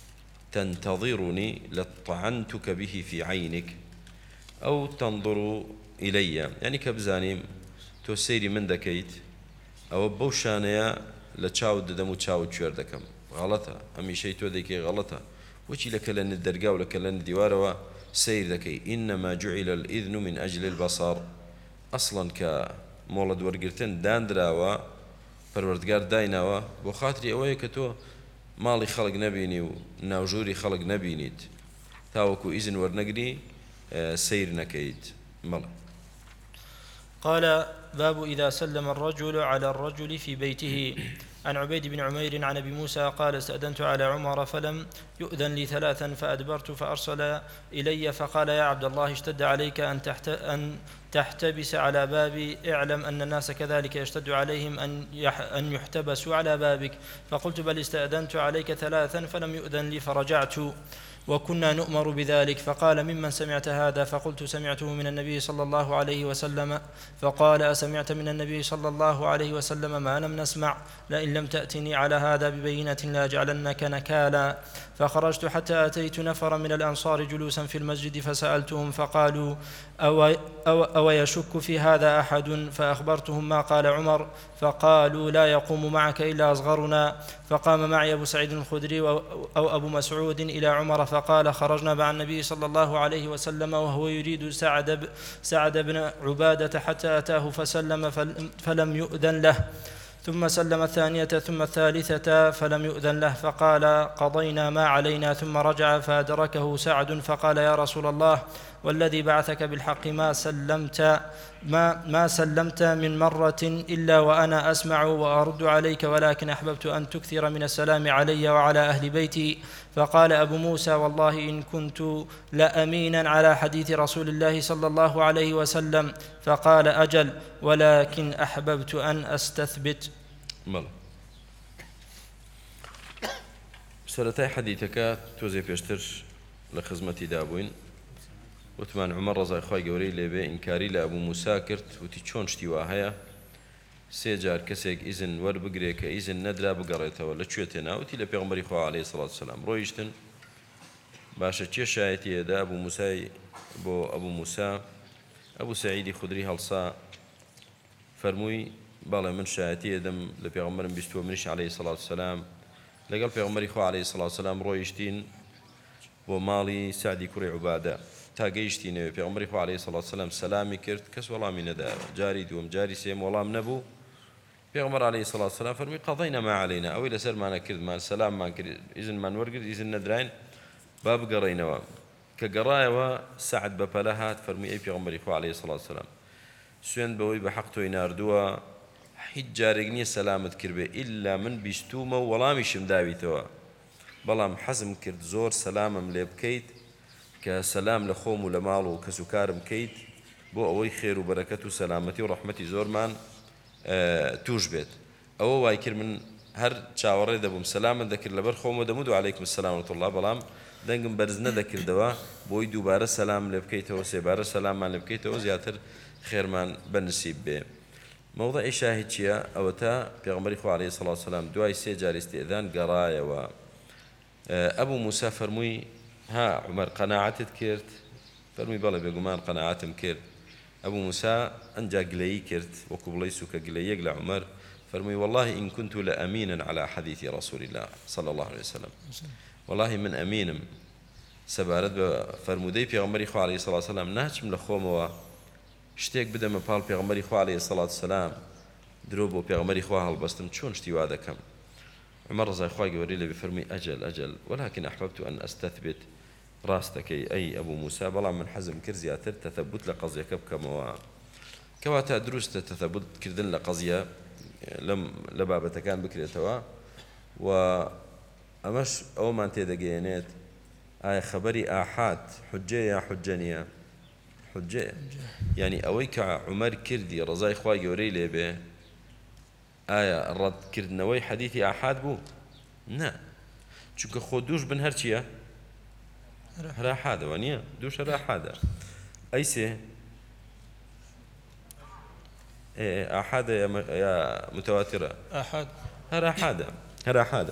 تنتظرني لطعنتك به في عينك أو تنظر إلي يعني كبزاني تو سيري من دكيت أو بوشانيا لتشاود دمو تشاود شوير دكم غلطة أمي شيء تو ذيكي غلطة وشي لك لن الدرقا ولك لن الديوار سير ذكي إنما جعل الإذن من أجل البصر أصلا كمولد ورقرتن داندراوا پروردگار دایناوە بۆ خاتری ئەوەیە کە تۆ ماڵی خەڵک نەبینی و ناوژووری خەڵک نەبینیت تاوەکو ئیزن وەرنەگری سیر نەکەیت. مەڵێ. قال باب إذا سلم الرجل على الرجل في بيته. عن عبيد بن عمير عن أبي موسى قال استأذنت على عمر فلم يؤذن لي ثلاثا فأدبرت فأرسل إلي فقال يا عبد الله اشتد عليك أن, تحت أن تحتبس على بابي اعلم أن الناس كذلك يشتد عليهم أن, يح أن يحتبسوا على بابك. فقلت بل استأذنت عليك ثلاثا فلم يؤذن لي فرجعت وكنا نؤمر بذلك. فقال ممن سمعت هذا؟ فقلت سمعته من النبي صلى الله عليه وسلم. فقال أسمعت من النبي صلى الله عليه وسلم ما لم نسمع؟ لئن لم تأتني على هذا ببينة لأجعلنك نكالا. فخرجت حتى أتيت نفرا من الأنصار جلوسا في المسجد فسألتهم فقالوا أو, أو, أو يشك في هذا أحد؟ فأخبرتهم ما قال عمر فقالوا لا يقوم معك إلا أصغرنا. فقام معي أبو سعيد الخدري أو أبو مسعود إلى عمر فقال خرجنا مع النبي صلى الله عليه وسلم وهو يريد سعد, سعد بن عبادة حتى أتاه فسلم فلم يؤذن له ثم سلم الثانية ثم الثالثة فلم يؤذن له. فقال قضينا ما علينا ثم رجع فأدركه سعد فقال يا رسول الله والذي بعثك بالحق ما سلمت ما, ما سلمت من مرة إلا وأنا أسمع وأرد عليك ولكن أحببت أن تكثر من السلام علي وعلى أهل بيتي. فقال أبو موسى والله إن كنت لأمينا على حديث رسول الله صلى الله عليه وسلم. فقال أجل ولكن أحببت أن أستثبت. مالا سرتاي حديثك توزي بيشتر لخزمتي دابوين وثمان عمر رضي الله عنه لبي إنكاري لأبو موسى كرت وتي چۆن شتی وا هەیە سێ جار کەسێک ئیزن وەربگرێ کە ئیزن نەدرا بگەڕێتەوە لە کوێتێ ناوتی لە پێغەمبەری خوا عەلەیهی سەڵات وسەلام ڕۆیشتن باشە چێ شایەتیەدا ئەبوو موسای بۆ ئەبوو موسا ئەبوو سەعیدی خودری هەڵسا فەرمووی بەڵێ من شایەتی ئەدەم لە پێغەمبەرم بیستووە منیش عەلەیهی سەڵات وسەلام لەگەڵ پێغەمبەری خوا عەلەیهی سەڵات وسەلام ڕۆیشتین بۆ ماڵی سعدی کوڕی عوبادە تا گەیشتینەوە پێغەمبەری خوا عەلەیهی سەڵات وسەلام سەلامی کرد کەس وەڵامی نەدا جاری دووەم جاری سێم وەڵام نەبوو پێغەمبەر عەلەیهی سەڵات وسەلام فەرمووی قەضەینا ما عەلەینا ئەوەی لەسەرمانە کردمان سەلاممان کرد ئیزنمان وەرگرت ئیزن نەدراین با بگەڕێینەوە کە گەڕایەوە سەعد بەپەلە هات فەرمووی ئەی پێغەمبەری خوا عەلەیهی سەڵات وسەلام سوێند بەوەی بە حەق تۆی ناردووە هیچ جارێک نییە سەلامت کردبێ ئیلا من بیستوومە و وەڵامیشم داویتەوە بەڵام حەزم کرد زۆر سەلامم لێ بکەیت کە سەلام لە خۆم و لە ماڵ و کەس و کارم کەیت بۆ ئەوەی خێر و بەرەکەت و سەلامەتی و ڕەحمەتی زۆرمان توش بێت ئەوە وای کرد من هەر چاوەڕێ دەبووم سەلامت دەکرد لەبەر خۆمە دەمود و عەلەیکم السەلام ورحمة الله بەڵام دەنگم بەرز نەدەکردەوە بۆی دووبارە سەلام لێ بکەیتەوە سێبارە سەلاممان لێ بکەیتەوە زیاتر خێرمان بەنسیب بێ. مەوضعی شاهد چییە؟ ئەوە تا پێغەمبەری خوا عەلەیهی سەڵات وسەلام دوای سێ جار ئیستئذان گەڕایەوە. ئەبوو موسا فەرمووی ها عومەر قەناعەتت کرد؟ فەرمووی بەڵێ بێگومان قەناعەتم کرد. ئەبوو موسا ئەنجا گلەیی کرد وەکو بڵێی سووکە گلەیەک لە عومەر فەرمووی والله إن كنت لأمينا على حديث رسول الله صلى الله عليه وسلم والله من أمينم سەبارەت بە فەرموودەی پێغەمبەری خوا عەلەیهی سەڵات وسەلام ناچم لە خۆمەوە شتێک بدەمە پاڵ پێغەمبەری خوا عەلەیهی سەڵات وسەلام درۆ بۆ پێغەمبەری خوا هەڵبەستم چۆن شتی وا دەکەم. عومەر ڕەزای خوای گەورەی لێبێ فەرمووی ئەجەل ئەجەل ولكن أحببت أن أستثبت ڕاستەکەی ئەی ئەبوو موسا بەڵام من حەزم کرد زیاتر تەثەبوت لە قەزیەکە بکەمەوە. کەواتە دروستە تەثەبوتکردن لە قەزیە لە بابەتەکان بکرێتەوە و ئەمەش ئەومان تێدەگەیەنێت ئایا خەبەری ئاحاد حوجەیە یا حوجە نییە؟ حوجەیە. یعنی ئەوەی کە عومەر کردی ڕەزای خوای گەورەی لێبێ ئایا ڕەتکردنەوەی حەدیثی ئاحاد بوو؟ نا، چونکە خۆ دووش بن هەرچییە هەر ئاحادەوە نییە، دووش هەر ئاحادە. ئەی سێ ئاحادە یا متواترە؟ ئاحاد. هەر ئاحادە هەر ئاحادە.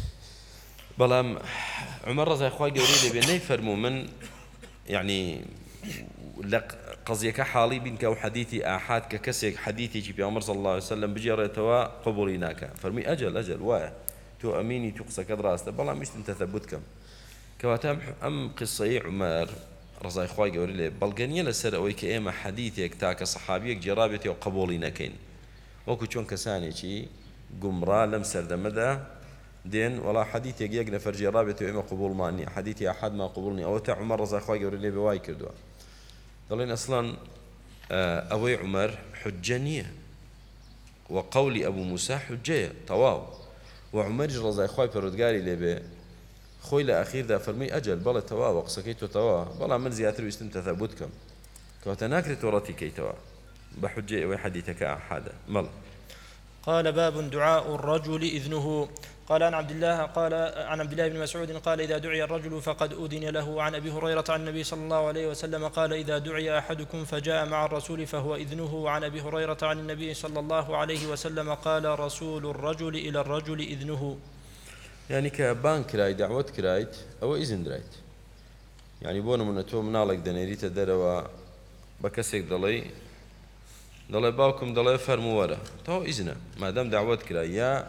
بەڵام عومەر ڕەزای خوای گەورەی لێبێ نەیفەرموو من یعنی لە قەزیەکە حاڵی بین کە ئەو حەدیثی ئاحاد کە کەسێک حەدیثێکی پێغەمبەر صلی الله عليه وسلم بجێڕێتەوە قبوڵی ناکە. فەرمووی ئەجەل ئەجەل وایە تۆ ئەمینی تو قسەکەت ڕاستە بەڵام ویستم تەثەبوت کەم. کەواتە ئەم قسەی عومەر ڕەزای خوای گەورەی لێ بەڵگەنیە لەسەر ئەوەی کە ئێمە حەدیثێک تاکە سەحابیەک جێڕابێتەوە قبوڵی نەکەین، وەکو چۆن کەسانێکی گومڕا لەم سەردەمەدا دێن وڵا حەدیثێک یەک نەفەر جێڕابێتەوە ئێمە قبوڵمان نییە، حەدیثی ئاحادمان قبوڵ نییە. ئەوە تا عومەر ڕەزای خوای گەورەی لێ بێ وای کردووە. دەڵێن ئەسڵان ئەوەی عومەر حوجە نییە و قەولی ئەبوو موسا حوجەیە تەواو. و عومەریش ڕەزای خوای پەروەردگاری لێ بێ خۆی لە ئەخیردا فەرمووی ئەجەل بەڵێ تەواوە قسەکەی تۆ تەواوە بەڵام من زیاتر ویستم تەثەبوت کەم. کەواتە ناکرێت ڕەتی کەیتەوە بە حوجەی ئەوەی حەدیثەکە ئاحادە. مەڵ قال باب دعاء الرجل إذنه. قال عن عبد الله قال عن عبد الله بن مسعود قال إذا دعي الرجل فقد أذن له. عن أبي هريرة عن النبي صلى الله عليه وسلم قال إذا دعي أحدكم فجاء مع الرسول فهو إذنه. وعن أبي هريرة عن النبي صلى الله عليه وسلم قال رسول الرجل إلى الرجل إذنه. يعني كبان كراي دعوت كرايت أو إذن درايت. يعني بون من تو منالك دنيريت دروا بكسك دلي دلي باوكم دلي فرمو ورا تو إذنه ما دام دعوت كراي يا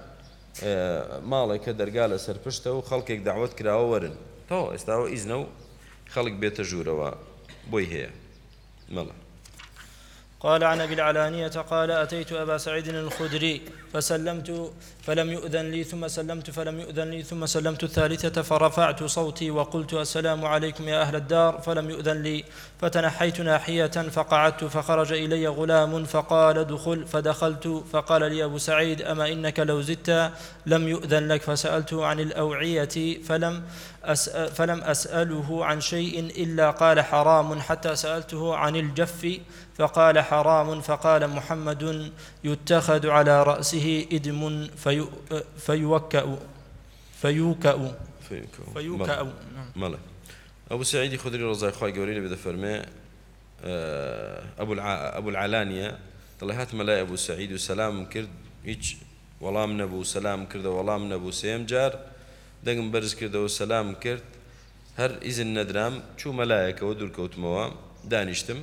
ماڵێک کە دەرگا لە سەر پشتە و خەڵکێک داوت کراوە وەرن تەواو ئێستاوە ئیزنە و خەڵک بێتە ژوورەوە بۆی هەیە. مەڵە. قال عن أبي العلانية قال أتيت أبا سعيد الخدري فسلمت فلم يؤذن لي ثم سلمت فلم يؤذن لي ثم سلمت الثالثة فرفعت صوتي وقلت السلام عليكم يا أهل الدار فلم يؤذن لي فتنحيت ناحية فقعدت فخرج إلي غلام فقال ادخل فدخلت فقال لي أبو سعيد أما إنك لو زدت لم يؤذن لك فسألته عن الأوعية فلم أسأل فلم أسأله عن شيء إلا قال حرام حتى سألته عن الجف فقال حرام فقال محمد يتخذ على رأسه إدم في فيوكأ فيوكأ فيوكأ. ماله أبو سعيد خدري رضي الله عنه قولي بده فرمي أبو أبو العلانية طلعت ملاي أبو سعيد وسلام كرد هيج والله من أبو سلام كرد والله من أبو سيم جار دقم برز كرد وسلام كرد هر إذن ندرام شو ملايك ودور كوتموا دانشتم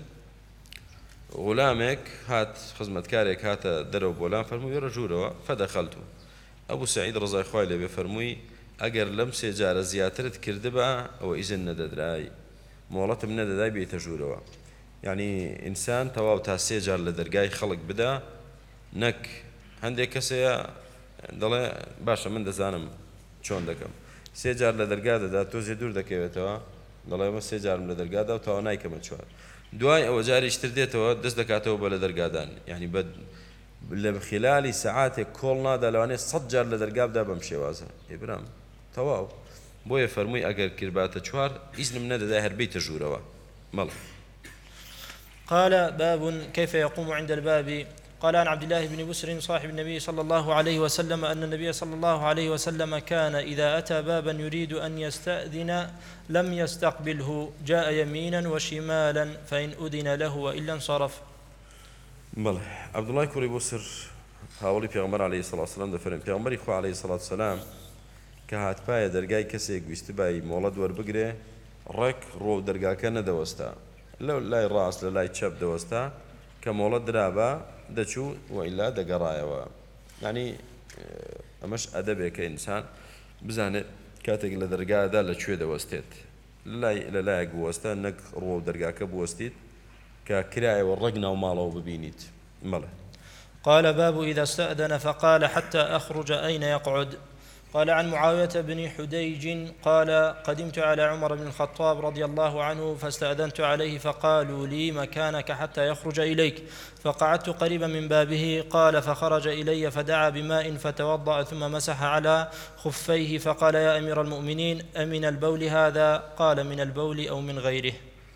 غلامك هات خزمتكارك هات درو بولان فرموي رجوله فدخلته. أبو سعيد رضي الله عنه بفرموي أجر لم سجار زياترت كردبا أو إذن ندراي مولات من ندراي بيتجوله. يعني إنسان تواو تاسيجار لدرجاي خلق بدا نك عندك كسيا دله باشا من دزانم شون دكم سيجار لدرجاده دا توزي دور دكيتوا دله ما سيجار من لدرجاده وتوا نايك متشوار دوای ئەوە جاری شتر دێتەوە دەست دەکاتەوە بە لە دەرگادان یعنی بە لە خلالی سەعاتێک کۆڵ نادا لەوانەیە سەد جار لە دەرگابدا بەم شێوازە ئێبرام تەواو بۆیە فەرمووی ئەگەر کردباتە چوار ئیزنم نەدەدا هەر بێتە ژوورەوە. مەڵە. قال باب كيف يقوم عند الباب. قال عن عبد الله بن بسر صاحب النبي صلى الله عليه وسلم أن النبي صلى الله عليه وسلم كان إذا أتى بابا يريد أن يستأذن لم يستقبله، جاء يمينا وشمالا فإن أذن له وإلا انصرف. بله عبد الله كوري بسر هاولي پیغمبر عليه الصلاة والسلام دفرن پیغمبری خو عليه الصلاة والسلام کە هاتپایە دەرگای کەسێک ویستی بای مۆڵەت وەربگرێ ڕێک ڕۆ دەرگاکە نەدەوەستا، لەو لای ڕاست لە لای چەپ دەوەستا کە مۆڵەت درابە دەچوو وئیلا دەگەڕایەوە. یعنی ئەمەش ئەدەبێک کە ئینسان بزانێت کاتێک لە دەرگادا لەکوێ دەوەستێت، لە لایەک بوەستە نەک ڕۆ دەرگاکە بوەستیت کە کرایەوە ڕێک ناو ماڵەوە ببینیت. مەڵێ. قال باب إذا استأذن فقال حتى أخرج أين يقعد. قال عن معاوية بن حديج قال قدمت على عمر بن الخطاب رضي الله عنه فاستأذنت عليه فقالوا لي مكانك حتى يخرج إليك، فقعدت قريبا من بابه. قال فخرج إلي فدعا بماء فتوضأ ثم مسح على خفيه فقال يا أمير المؤمنين أمن البول هذا؟ قال من البول أو من غيره.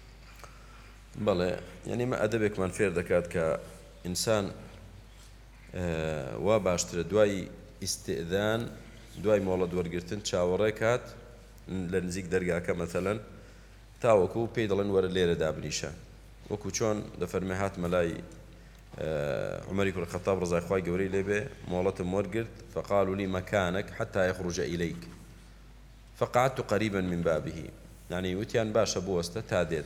بلى يعني ما أدبك من فير دكات كإنسان اه وباشتر دواي استئذان دوای مۆڵەت وەرگرتن چاوەڕێ کات لە نزیک دەرگاکە مەثەلەن تاوەکو پێی دەڵێن وەرە لێرە دابنیشە، وەکو چۆن دەفەرمێ هاتمە لای عومەری کوڕی خەتاب ڕزای خوای گەورەی لێبێ مۆڵەتم وەرگرت فقالوا لي مكانك حتى يخرج إليك فقعدت قريبا من بابه. يعني وتیان باشە بوەستە تا دێت،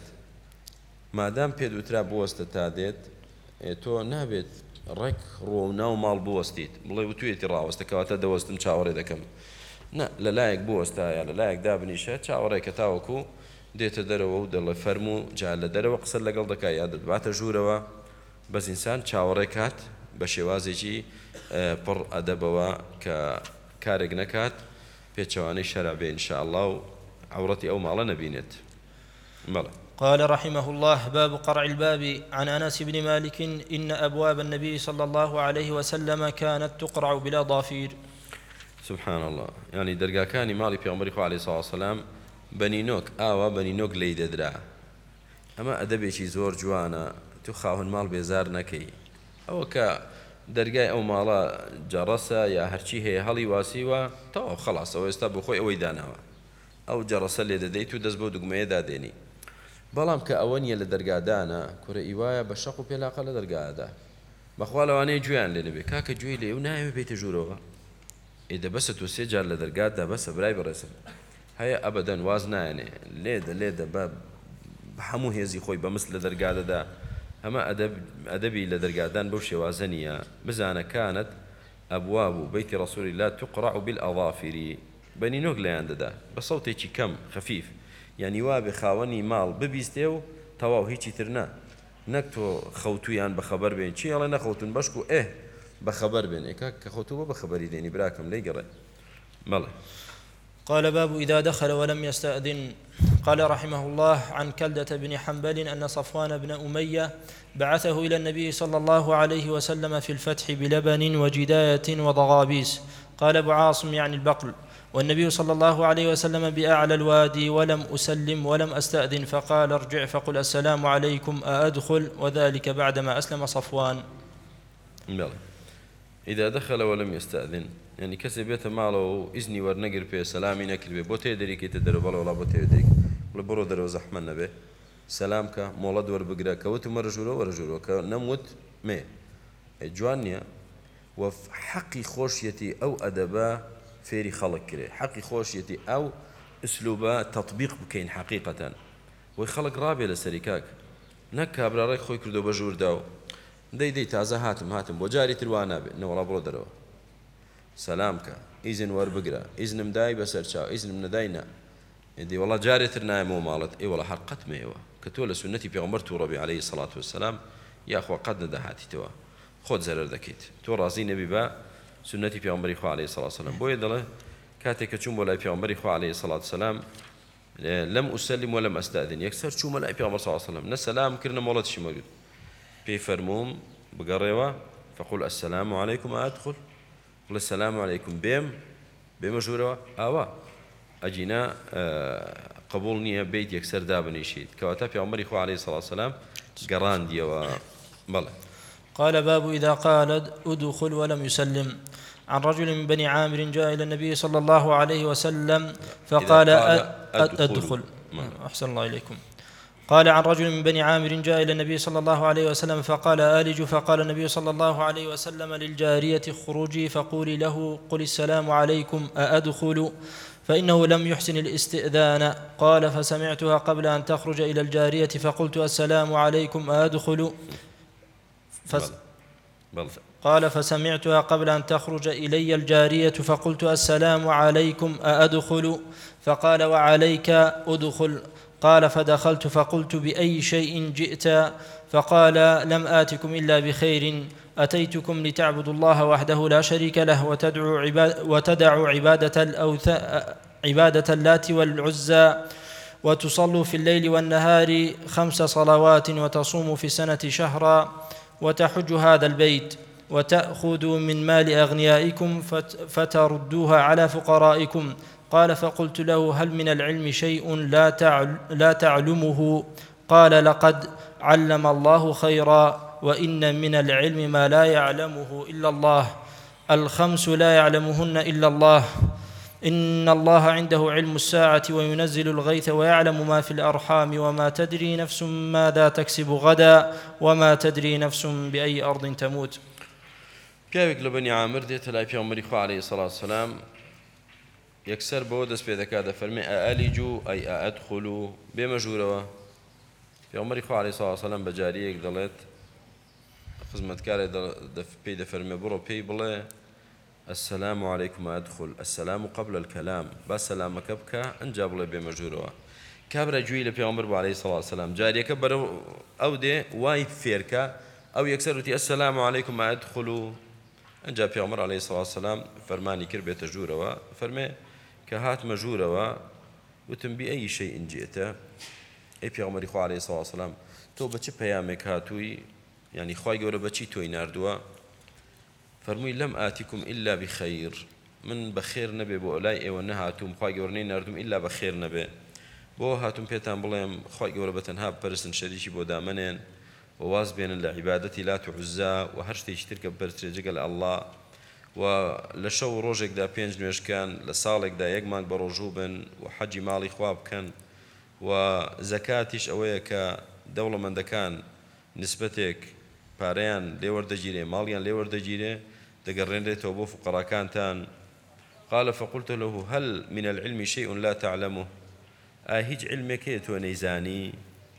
مادام پێت وترا بوەستە تا دێت تۆ نابێت ڕێک ڕۆ ناو ماڵ بوەستیت بڵێ وتوێتی ڕاوەستە کەواتە دەوەستم چاوەڕێ دەکەم. نە لە لایەک بوەستایە لە لایەک دابنیشە چاوەڕێکە تاوەکو دێتە دەرەوە و دەڵێ فەرموو جا لە دەرەوە قسە لەگەڵ دەکات یا دەباتە ژوورەوە، بەس ئینسان چاوەڕێ کات بە شێوازێکی پڕ ئەدەبەوە کە کارێک نەکات پێچەوانەی شەرع بێ ئینشاءالله و عەورەتی ئەو ماڵە نەبینێت. بەڵێ. قال رحمه الله باب قرع الباب. عن أنس بن مالك إن أبواب النبي صلى الله عليه وسلم كانت تقرع بالأظافير. سبحان الله. يعني درجا كان مالي في عمره عليه الصلاة والسلام بنينوك آوا بنينوك ليد درا، أما أدبي شي زور جوانا تخاهن مال بيزار نكي أو ك درجا أو مالا جرسة يا هرشي هي هلي واسيوا تو خلاص أو يستبو خوي أو يدانوا أو جرسة اللي دديتو دزبو دقمية داديني. بەڵام کە ئەوە نیە لە دەرگادانە کورە ئیوایە بە شەق و پێلاقە لە دەرگادا بەخوا لەوانەیە گوێیان لێ نەبێ کاکە گوێی لێ و ناوێ بێتە ژوورەوە ئیدە بەسە تۆ سێ جار لە دەرگادا بەسە برای بەڕێسم هەیە ئەبەدەن واز نایەنێ لێدە لێدە بە هەموو هێزی خۆی بە مسل لە دەرگادەدا ئەمە ئەدەبی لە دەرگادان بەو شێوازە نیە. بزانە کانت ئەبواب و بەیتی ڕەسوولی لا تقرع بالأظافر بەنینۆک لەیان دەدا بە سەوتێکی کەم خەفیف، یعنی وا بێ خاوەنی ماڵ ببیستێ و تەواو هیچی تر نا نەک تۆ خەوتویان بەخەبەر بێن چی ئەڵێ نەخەوتون بەشک و ئێ بەخەبەر بێن ئێکا کە خەوتووە بەخەبەری دێنی براکەم لێی گەڕێ. بەڵێ. قال باب إذا دخل ولم يستأذن. قال رحمه الله عن كلدة بن حنبل أن صفوان بن أمية بعثه إلى النبي صلى الله عليه وسلم في الفتح بلبن وجداية وضغابيس. قال أبو عاصم يعني البقل، والنبي صلى الله عليه وسلم بأعلى الوادي ولم أسلم ولم أستأذن، فقال ارجع فقل السلام عليكم أأدخل، وذلك بعدما أسلم صفوان. إذا دخل ولم يستأذن يعني كسي بيت ماله إذني ورنقر بيه سلامي نكر بيه بوتي دريكي تدرو بلا ولا بوتي دريك ولا برو درو زحمن نبيه سلامك مولد وربقرا كوت مرجولو ورجولو كنموت مي جوانيا وفي حقي خوشيتي أو أدبا فێری خەڵک کرێ حەقی خۆشیەتی ئەو ئسلوبە تەطبیق بکەین حەقیقەتەن وی خەڵک ڕابێ لە سەری کاک نەک کابراڕێک خۆی کردو بە ژووردا و دەی دەی تازە هاتم هاتم بۆ جاری تر وا نابێت نەوەڵا بڕۆ دەرەوە سەلام کە ئیزن وەربگرە ئیزنم دای بەسەر چاو ئیزنم نەدای نا ئیدی وەڵا جارێ تر نایەمەوە ماڵەت ئێ وەڵا هەر قەتمەوە کە تۆ لە سونەتی پێغەمبەر تووڕەبی عەلەیهی سەڵات وەسەلام یاخوا قەت نەداهاتیتەوە خۆت زەرەر دەکەیت تۆ ڕازی نەبی بە سنتي في عمري خو عليه الصلاة والسلام بوي دله كاتك تشوم ولا في عمري خو عليه الصلاة والسلام لم أسلم ولم أستأذن يكسر شو ملا في عمر صلى الله عليه وسلم نسلام كرنا مولد شي موجود في فرموم بقريوة فقل السلام عليكم أدخل قل السلام عليكم بيم بمجورة أوا أجينا قبولني بيت يكسر دابني شيء كواتا في عمري خو عليه الصلاة والسلام گەڕاندیەوە. بەڵێ. قال باب إذا قال أدخل ولم يسلم. عن رجل من بني عامر جاء إلى النبي صلى الله عليه وسلم فقال أدخل. أحسن الله إليكم. قال عن رجل من بني عامر جاء إلى النبي صلى الله عليه وسلم فقال آلج، فقال النبي صلى الله عليه وسلم للجارية اخرجي فقولي له قل السلام عليكم أأدخل، فإنه لم يحسن الاستئذان. قال فسمعتها قبل أن تخرج إلى الجارية فقلت السلام عليكم أأدخل فس قال فسمعتها قبل أن تخرج إلي الجارية فقلت السلام عليكم أأدخل، فقال وعليك أدخل. قال فدخلت فقلت بأي شيء جئت؟ فقال لم آتكم إلا بخير، أتيتكم لتعبدوا الله وحده لا شريك له وتدعوا عباد وتدعوا عبادة الأوثان عبادة اللات والعزى وتصلوا في الليل والنهار خمس صلوات وتصوموا في السنة شهرا وتحج هذا البيت وتأخذوا من مال أغنيائكم فتردوها على فقرائكم. قال فقلت له هل من العلم شيء لا تعلمه؟ قال لقد علم الله خيرا، وإن من العلم ما لا يعلمه إلا الله، الخمس لا يعلمهن إلا الله، إن الله عنده علم الساعة وينزل الغيث ويعلم ما في الأرحام وما تدري نفس ماذا تكسب غدا وما تدري نفس بأي أرض تموت. پیاوێک لە بەنی عامر دێتە لای پێغەمبەری خوا عەلەیهی سەڵات وسەلام، یەکسەر بەوە دەست پێ دەکات دەفەرمێ ئەئەلیج ئەی ئەئەدخول، بێمە ژوورەوە. پێغەمبەری خوا عەلەیهی سەڵات وسەلام بە جاریەک دەڵێت، خزمەتکارێک پێی دەفەرمێ بڕۆ پێی بڵێ السلام عليكم أدخل، السلام قبل الكلام، با سلامەکە بکە ئەنجا بڵێ بێمە ژوورەوە. کابرا گوێی لە پێغەمبەر بوو عەلەیهی سەڵات وسەلام، جاریەکە بەرەو ئەو دێ وای فێرکە، ئەو یەکسەر وتی السلام عليكم أدخل، ئەنجا پێغەمبەر عەلەیهی سەڵات وسەلام فەرمانی کرد بێتە ژوورەوە، فەرمێ کە هاتمە ژوورەوە وتم بأي شيء جئت، ئەی پێغەمبەری خوا عەلەیهی سەڵات وسەلام تۆ بە چ پەیامێک هاتووی، یعنی خوای گەورە بە چی تۆی ناردووە؟ فەرمووی لەم ئاتیکم ئیلا بخەیر، من بەخێر نەبێ بۆ لای ئێوە نەهاتووم، خوای گەورە نەیناردووم ئیلا بەخێر نەبێ، بۆ هاتووم پێتان بڵێم خوای گەورە بەتەنها بپەرستن، شەریکی بۆ دامەنێن و واز بێنن لە عیبادەتی لات و عوزا و هەر شتێکی تر کە بپەرسترێ جگەل ئەڵڵا، و لە شەو ڕۆژێکدا پێنج نوێژکان، لە ساڵێکدا یەک مانگ بە ڕۆژوو بن و حەجی ماڵی خوا بکەن، و زەکاتیش ئەوەیە کە دەوڵەمەندەکان نسبەتێک پارەیان لێوەردەگیرێ، ماڵیان لێوەردەگیرێ، دەگەڕێنرێتەوە بۆ فقەراکانتان. قال فقلت له هل من العلم شيء لا تعلمه، ئا هیچ علمێک هەیە تۆ نەیزانی؟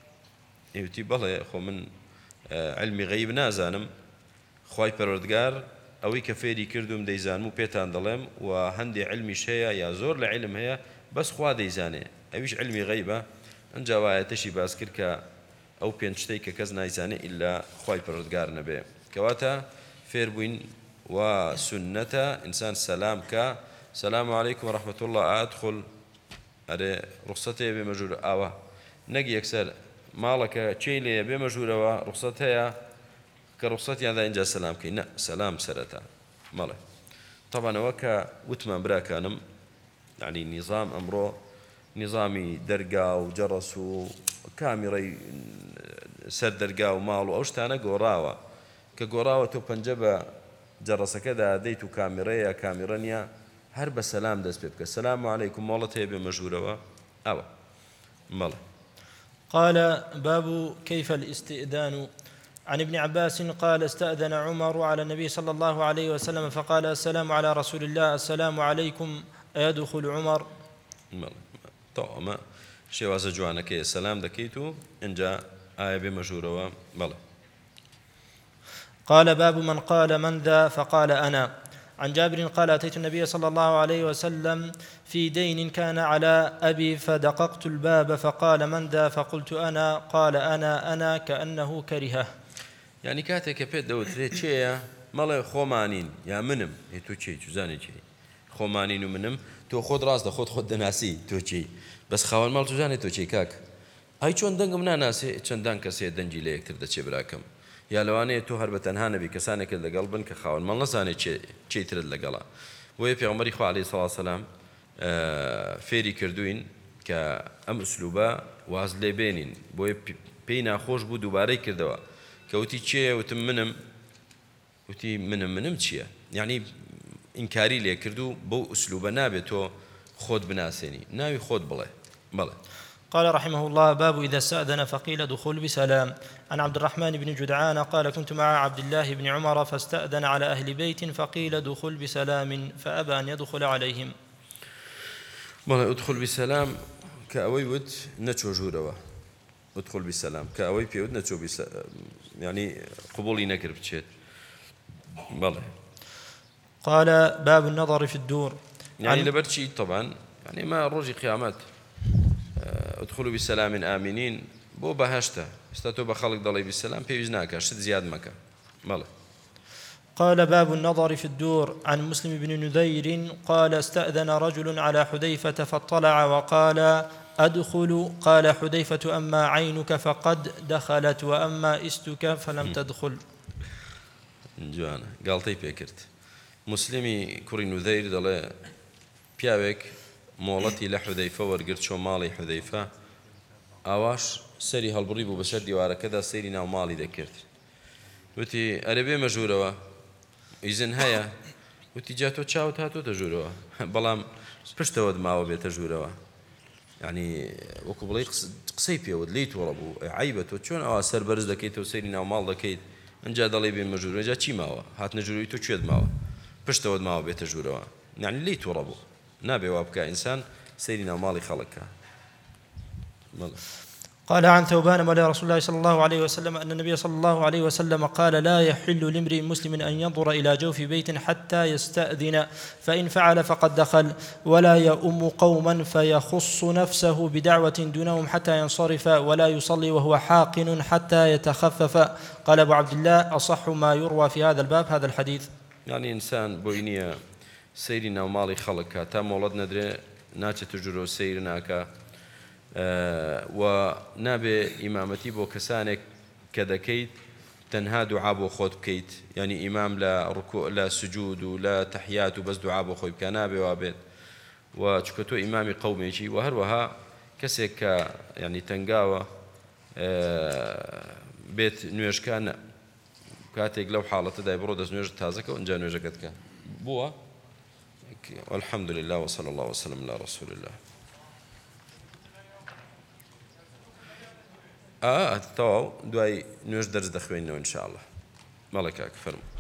ئێوتی بەڵێ خۆ من علمی غەیب نازانم، خوای پەروەردگار ئەوەی کە فێری کردوم دەیزانم و پێتان دەڵێم، و هەندێ علمیش هەیە یا زۆر لە علم هەیە بەس خوا دەیزانێ، ئەویش علمی غەیبە. ئەنجا وایەتەشی باس کرد کە ئەو پێنج شتەی کە کەس نایزانێ ئیلا خوای پەروەردگار نەبێ، کەواتە فێر بووین و سنەتە ئینسان سەلام کە سەلام عەلەیکم وەڕەحمەتوڵڵا ئادخل، ئەرێ ڕوخسەتەیە بێمە ژوورە ئاوە، نەک یەکسەر ماڵەکە چێی لێیە بێمە ژوورەوە ڕوخسەت هەیە کە ڕوخسەتیاندا ئینجا سەلام بکەین، نە سەلام سەرەتا مەڵێ. تەبەنەوە کە وتمان براکانم، یعنی نیزام ئەمڕۆ نیزامی دەرگا و جەڕەس و کامیڕەی سەر دەرگا و ماڵ و ئەو شتانە گۆڕاوە، کە گۆڕاوە تۆ پەنجە بە جەڕەسەکەدا دەیت و کامیڕەیە کامیڕە نییە، هەر بە سەلام دەست پێ بکە، سەلام عەلەیکم ماڵەت هەیە بێمە ژوورەوە ئەوە مەڵێ. قال باب كيف الاستئذان. عن ابن عباس قال استأذن عمر على النبي صلى الله عليه وسلم فقال السلام على رسول الله، السلام عليكم أيدخل عمر؟ طبعا شێوازە جوانەکەی سەلام دەکەیت و ئینجا ئایا بێمە ژوورەوە بەڵێ. قال باب من قال من ذا فقال أنا. عن جابر قال أتيت النبي صلى الله عليه وسلم في دين كان على أبي فدققت الباب فقال من ذا فقلت أنا، قال أنا أنا كأنه كرهه. يعني كاتێک کە پێت دەوترێت چێیە؟ مەڵێ خۆمانین یا منم، هی تۆ چی توزانی چی؟ خۆمانین و منم، تۆ خۆت ڕاست دە خۆت خۆت دەناسی تۆ چی؟ بەس خاوەن ماڵ توزانێت تۆ چی کاک؟ ئای چۆن دەنگم ناناسێ، چەندان کەسێ دەنگی لە یەکتر دەچێ براکەم، یا لەوانەیە تۆ هەر بە تەنها نەبی کەسانێکت لەگەڵ بن کە خاوەن ماڵ نەزانێت چیترت لەگەڵا. وەیە پێغەمبەری خوا عەلەیهی سەڵات وسەلام فێری کردوین کە ئەم ئوسلوبە واز لێ بێنین، بۆیە پێی ناخۆش بوو دووبارەی کردەوە کە وتی چێ وتم منم وتی منم منم چییە یعنی ئینکاری لێ کرد و بەو ئوسلوبە نابێت تۆ خۆت بناسێنی ناوی خۆت بڵێ بڵێ. قال رحمه الله: باب إذا استأذن فقيل دخول بسلام. عن عبد الرحمن بن جدعان قال: كنت مع عبد الله بن عمر فاستأذن على أهل بيت فقيل دخول بسلام فأبى أن يدخل عليهم. بلى ادخل بسلام كأوي ود نتشو جوروا ادخل بسلام كأوي بيود نتشو بس يعني قبولي نكر بتشيت. بلى. قال: باب النظر في الدور. يعني لبرشي طبعا يعني ما روجي قيامات ادخلوا بسلام آمنين بو بهشته استاتو بخلق ضلي بالسلام بيجناك شد زياد مكة. بلى. قال: باب النظر في الدور. عن مسلم بن نذير قال: استأذن رجل على حذيفة فاطلع وقال: أدخل. قال حذيفة: أما عينك فقد دخلت وأما استك فلم تدخل. جوانا قالتي بيكرت مسلمي كوري نذير دلي بياوك مولتي لحذيفة ورقرت شو مالي حذيفة أواش سري هالبريبو بسر ديوارا كذا سيري ناو مالي ذكرت وتي أربي مجوروا إذن هيا وتي جاتو تشاوت هاتو تجوروا بلام پشتەوە ماوە بێتە ژوورەوە یعنی وەکو بڵێ قسەی پێوت لی تۆڕەبوو عیبە تۆ چۆن ئەوە سەر بەرز دەکەیتەوە سەیری ناو ماڵ دەکەیت ئەنجا دەڵێ بێمە ژوورە جا چی ماوە هاتنە ژووری تۆ کوێت ماوە پشتەوە ماوە بێتە ژوورەوە یعنی لی تۆڕەبوو نابێ وا بکە ئینسان سەیری ناو ماڵی خەڵکە. قال: عن ثوبان مولى رسول الله صلى الله عليه وسلم أن النبي صلى الله عليه وسلم قال: لا يحل لامرئ مسلم أن ينظر إلى جوف بيت حتى يستأذن فإن فعل فقد دخل ولا يؤم قوما فيخص نفسه بدعوة دونهم حتى ينصرف ولا يصلي وهو حاقن حتى يتخفف. قال أبو عبد الله: أصح ما يروى في هذا الباب هذا الحديث. يعني إنسان بوينية سيري ناو مالي خلقها تا مولد ندري ناچێت تجرو سير ناكا و نابێ ئیمامەتی بۆ کەسانێک کە دەکەیت تەنها دوعا بۆ خۆت بکەیت یعنی ئیمام لە ڕکوع لە سجود و لە تەحیات و بەس دوعا بۆ خۆی بکە نابێ وا بێت و چونکە تۆ ئیمامی قەومێکی و هەروەها کەسێک کە یعنی تەنگاوە بێت نوێژکە کاتێک لەو حاڵەتەدا بڕۆ دەست نوێژ تازەکە و ئەنجا نوێژەکەت کە بووە. والحمد لله وصلى الله وسلم على رسول الله. آه تەواو دوای نوێژ دەرس دەخوێنەوە ئینشاءالله. مەڵێ کاکە فەرموو.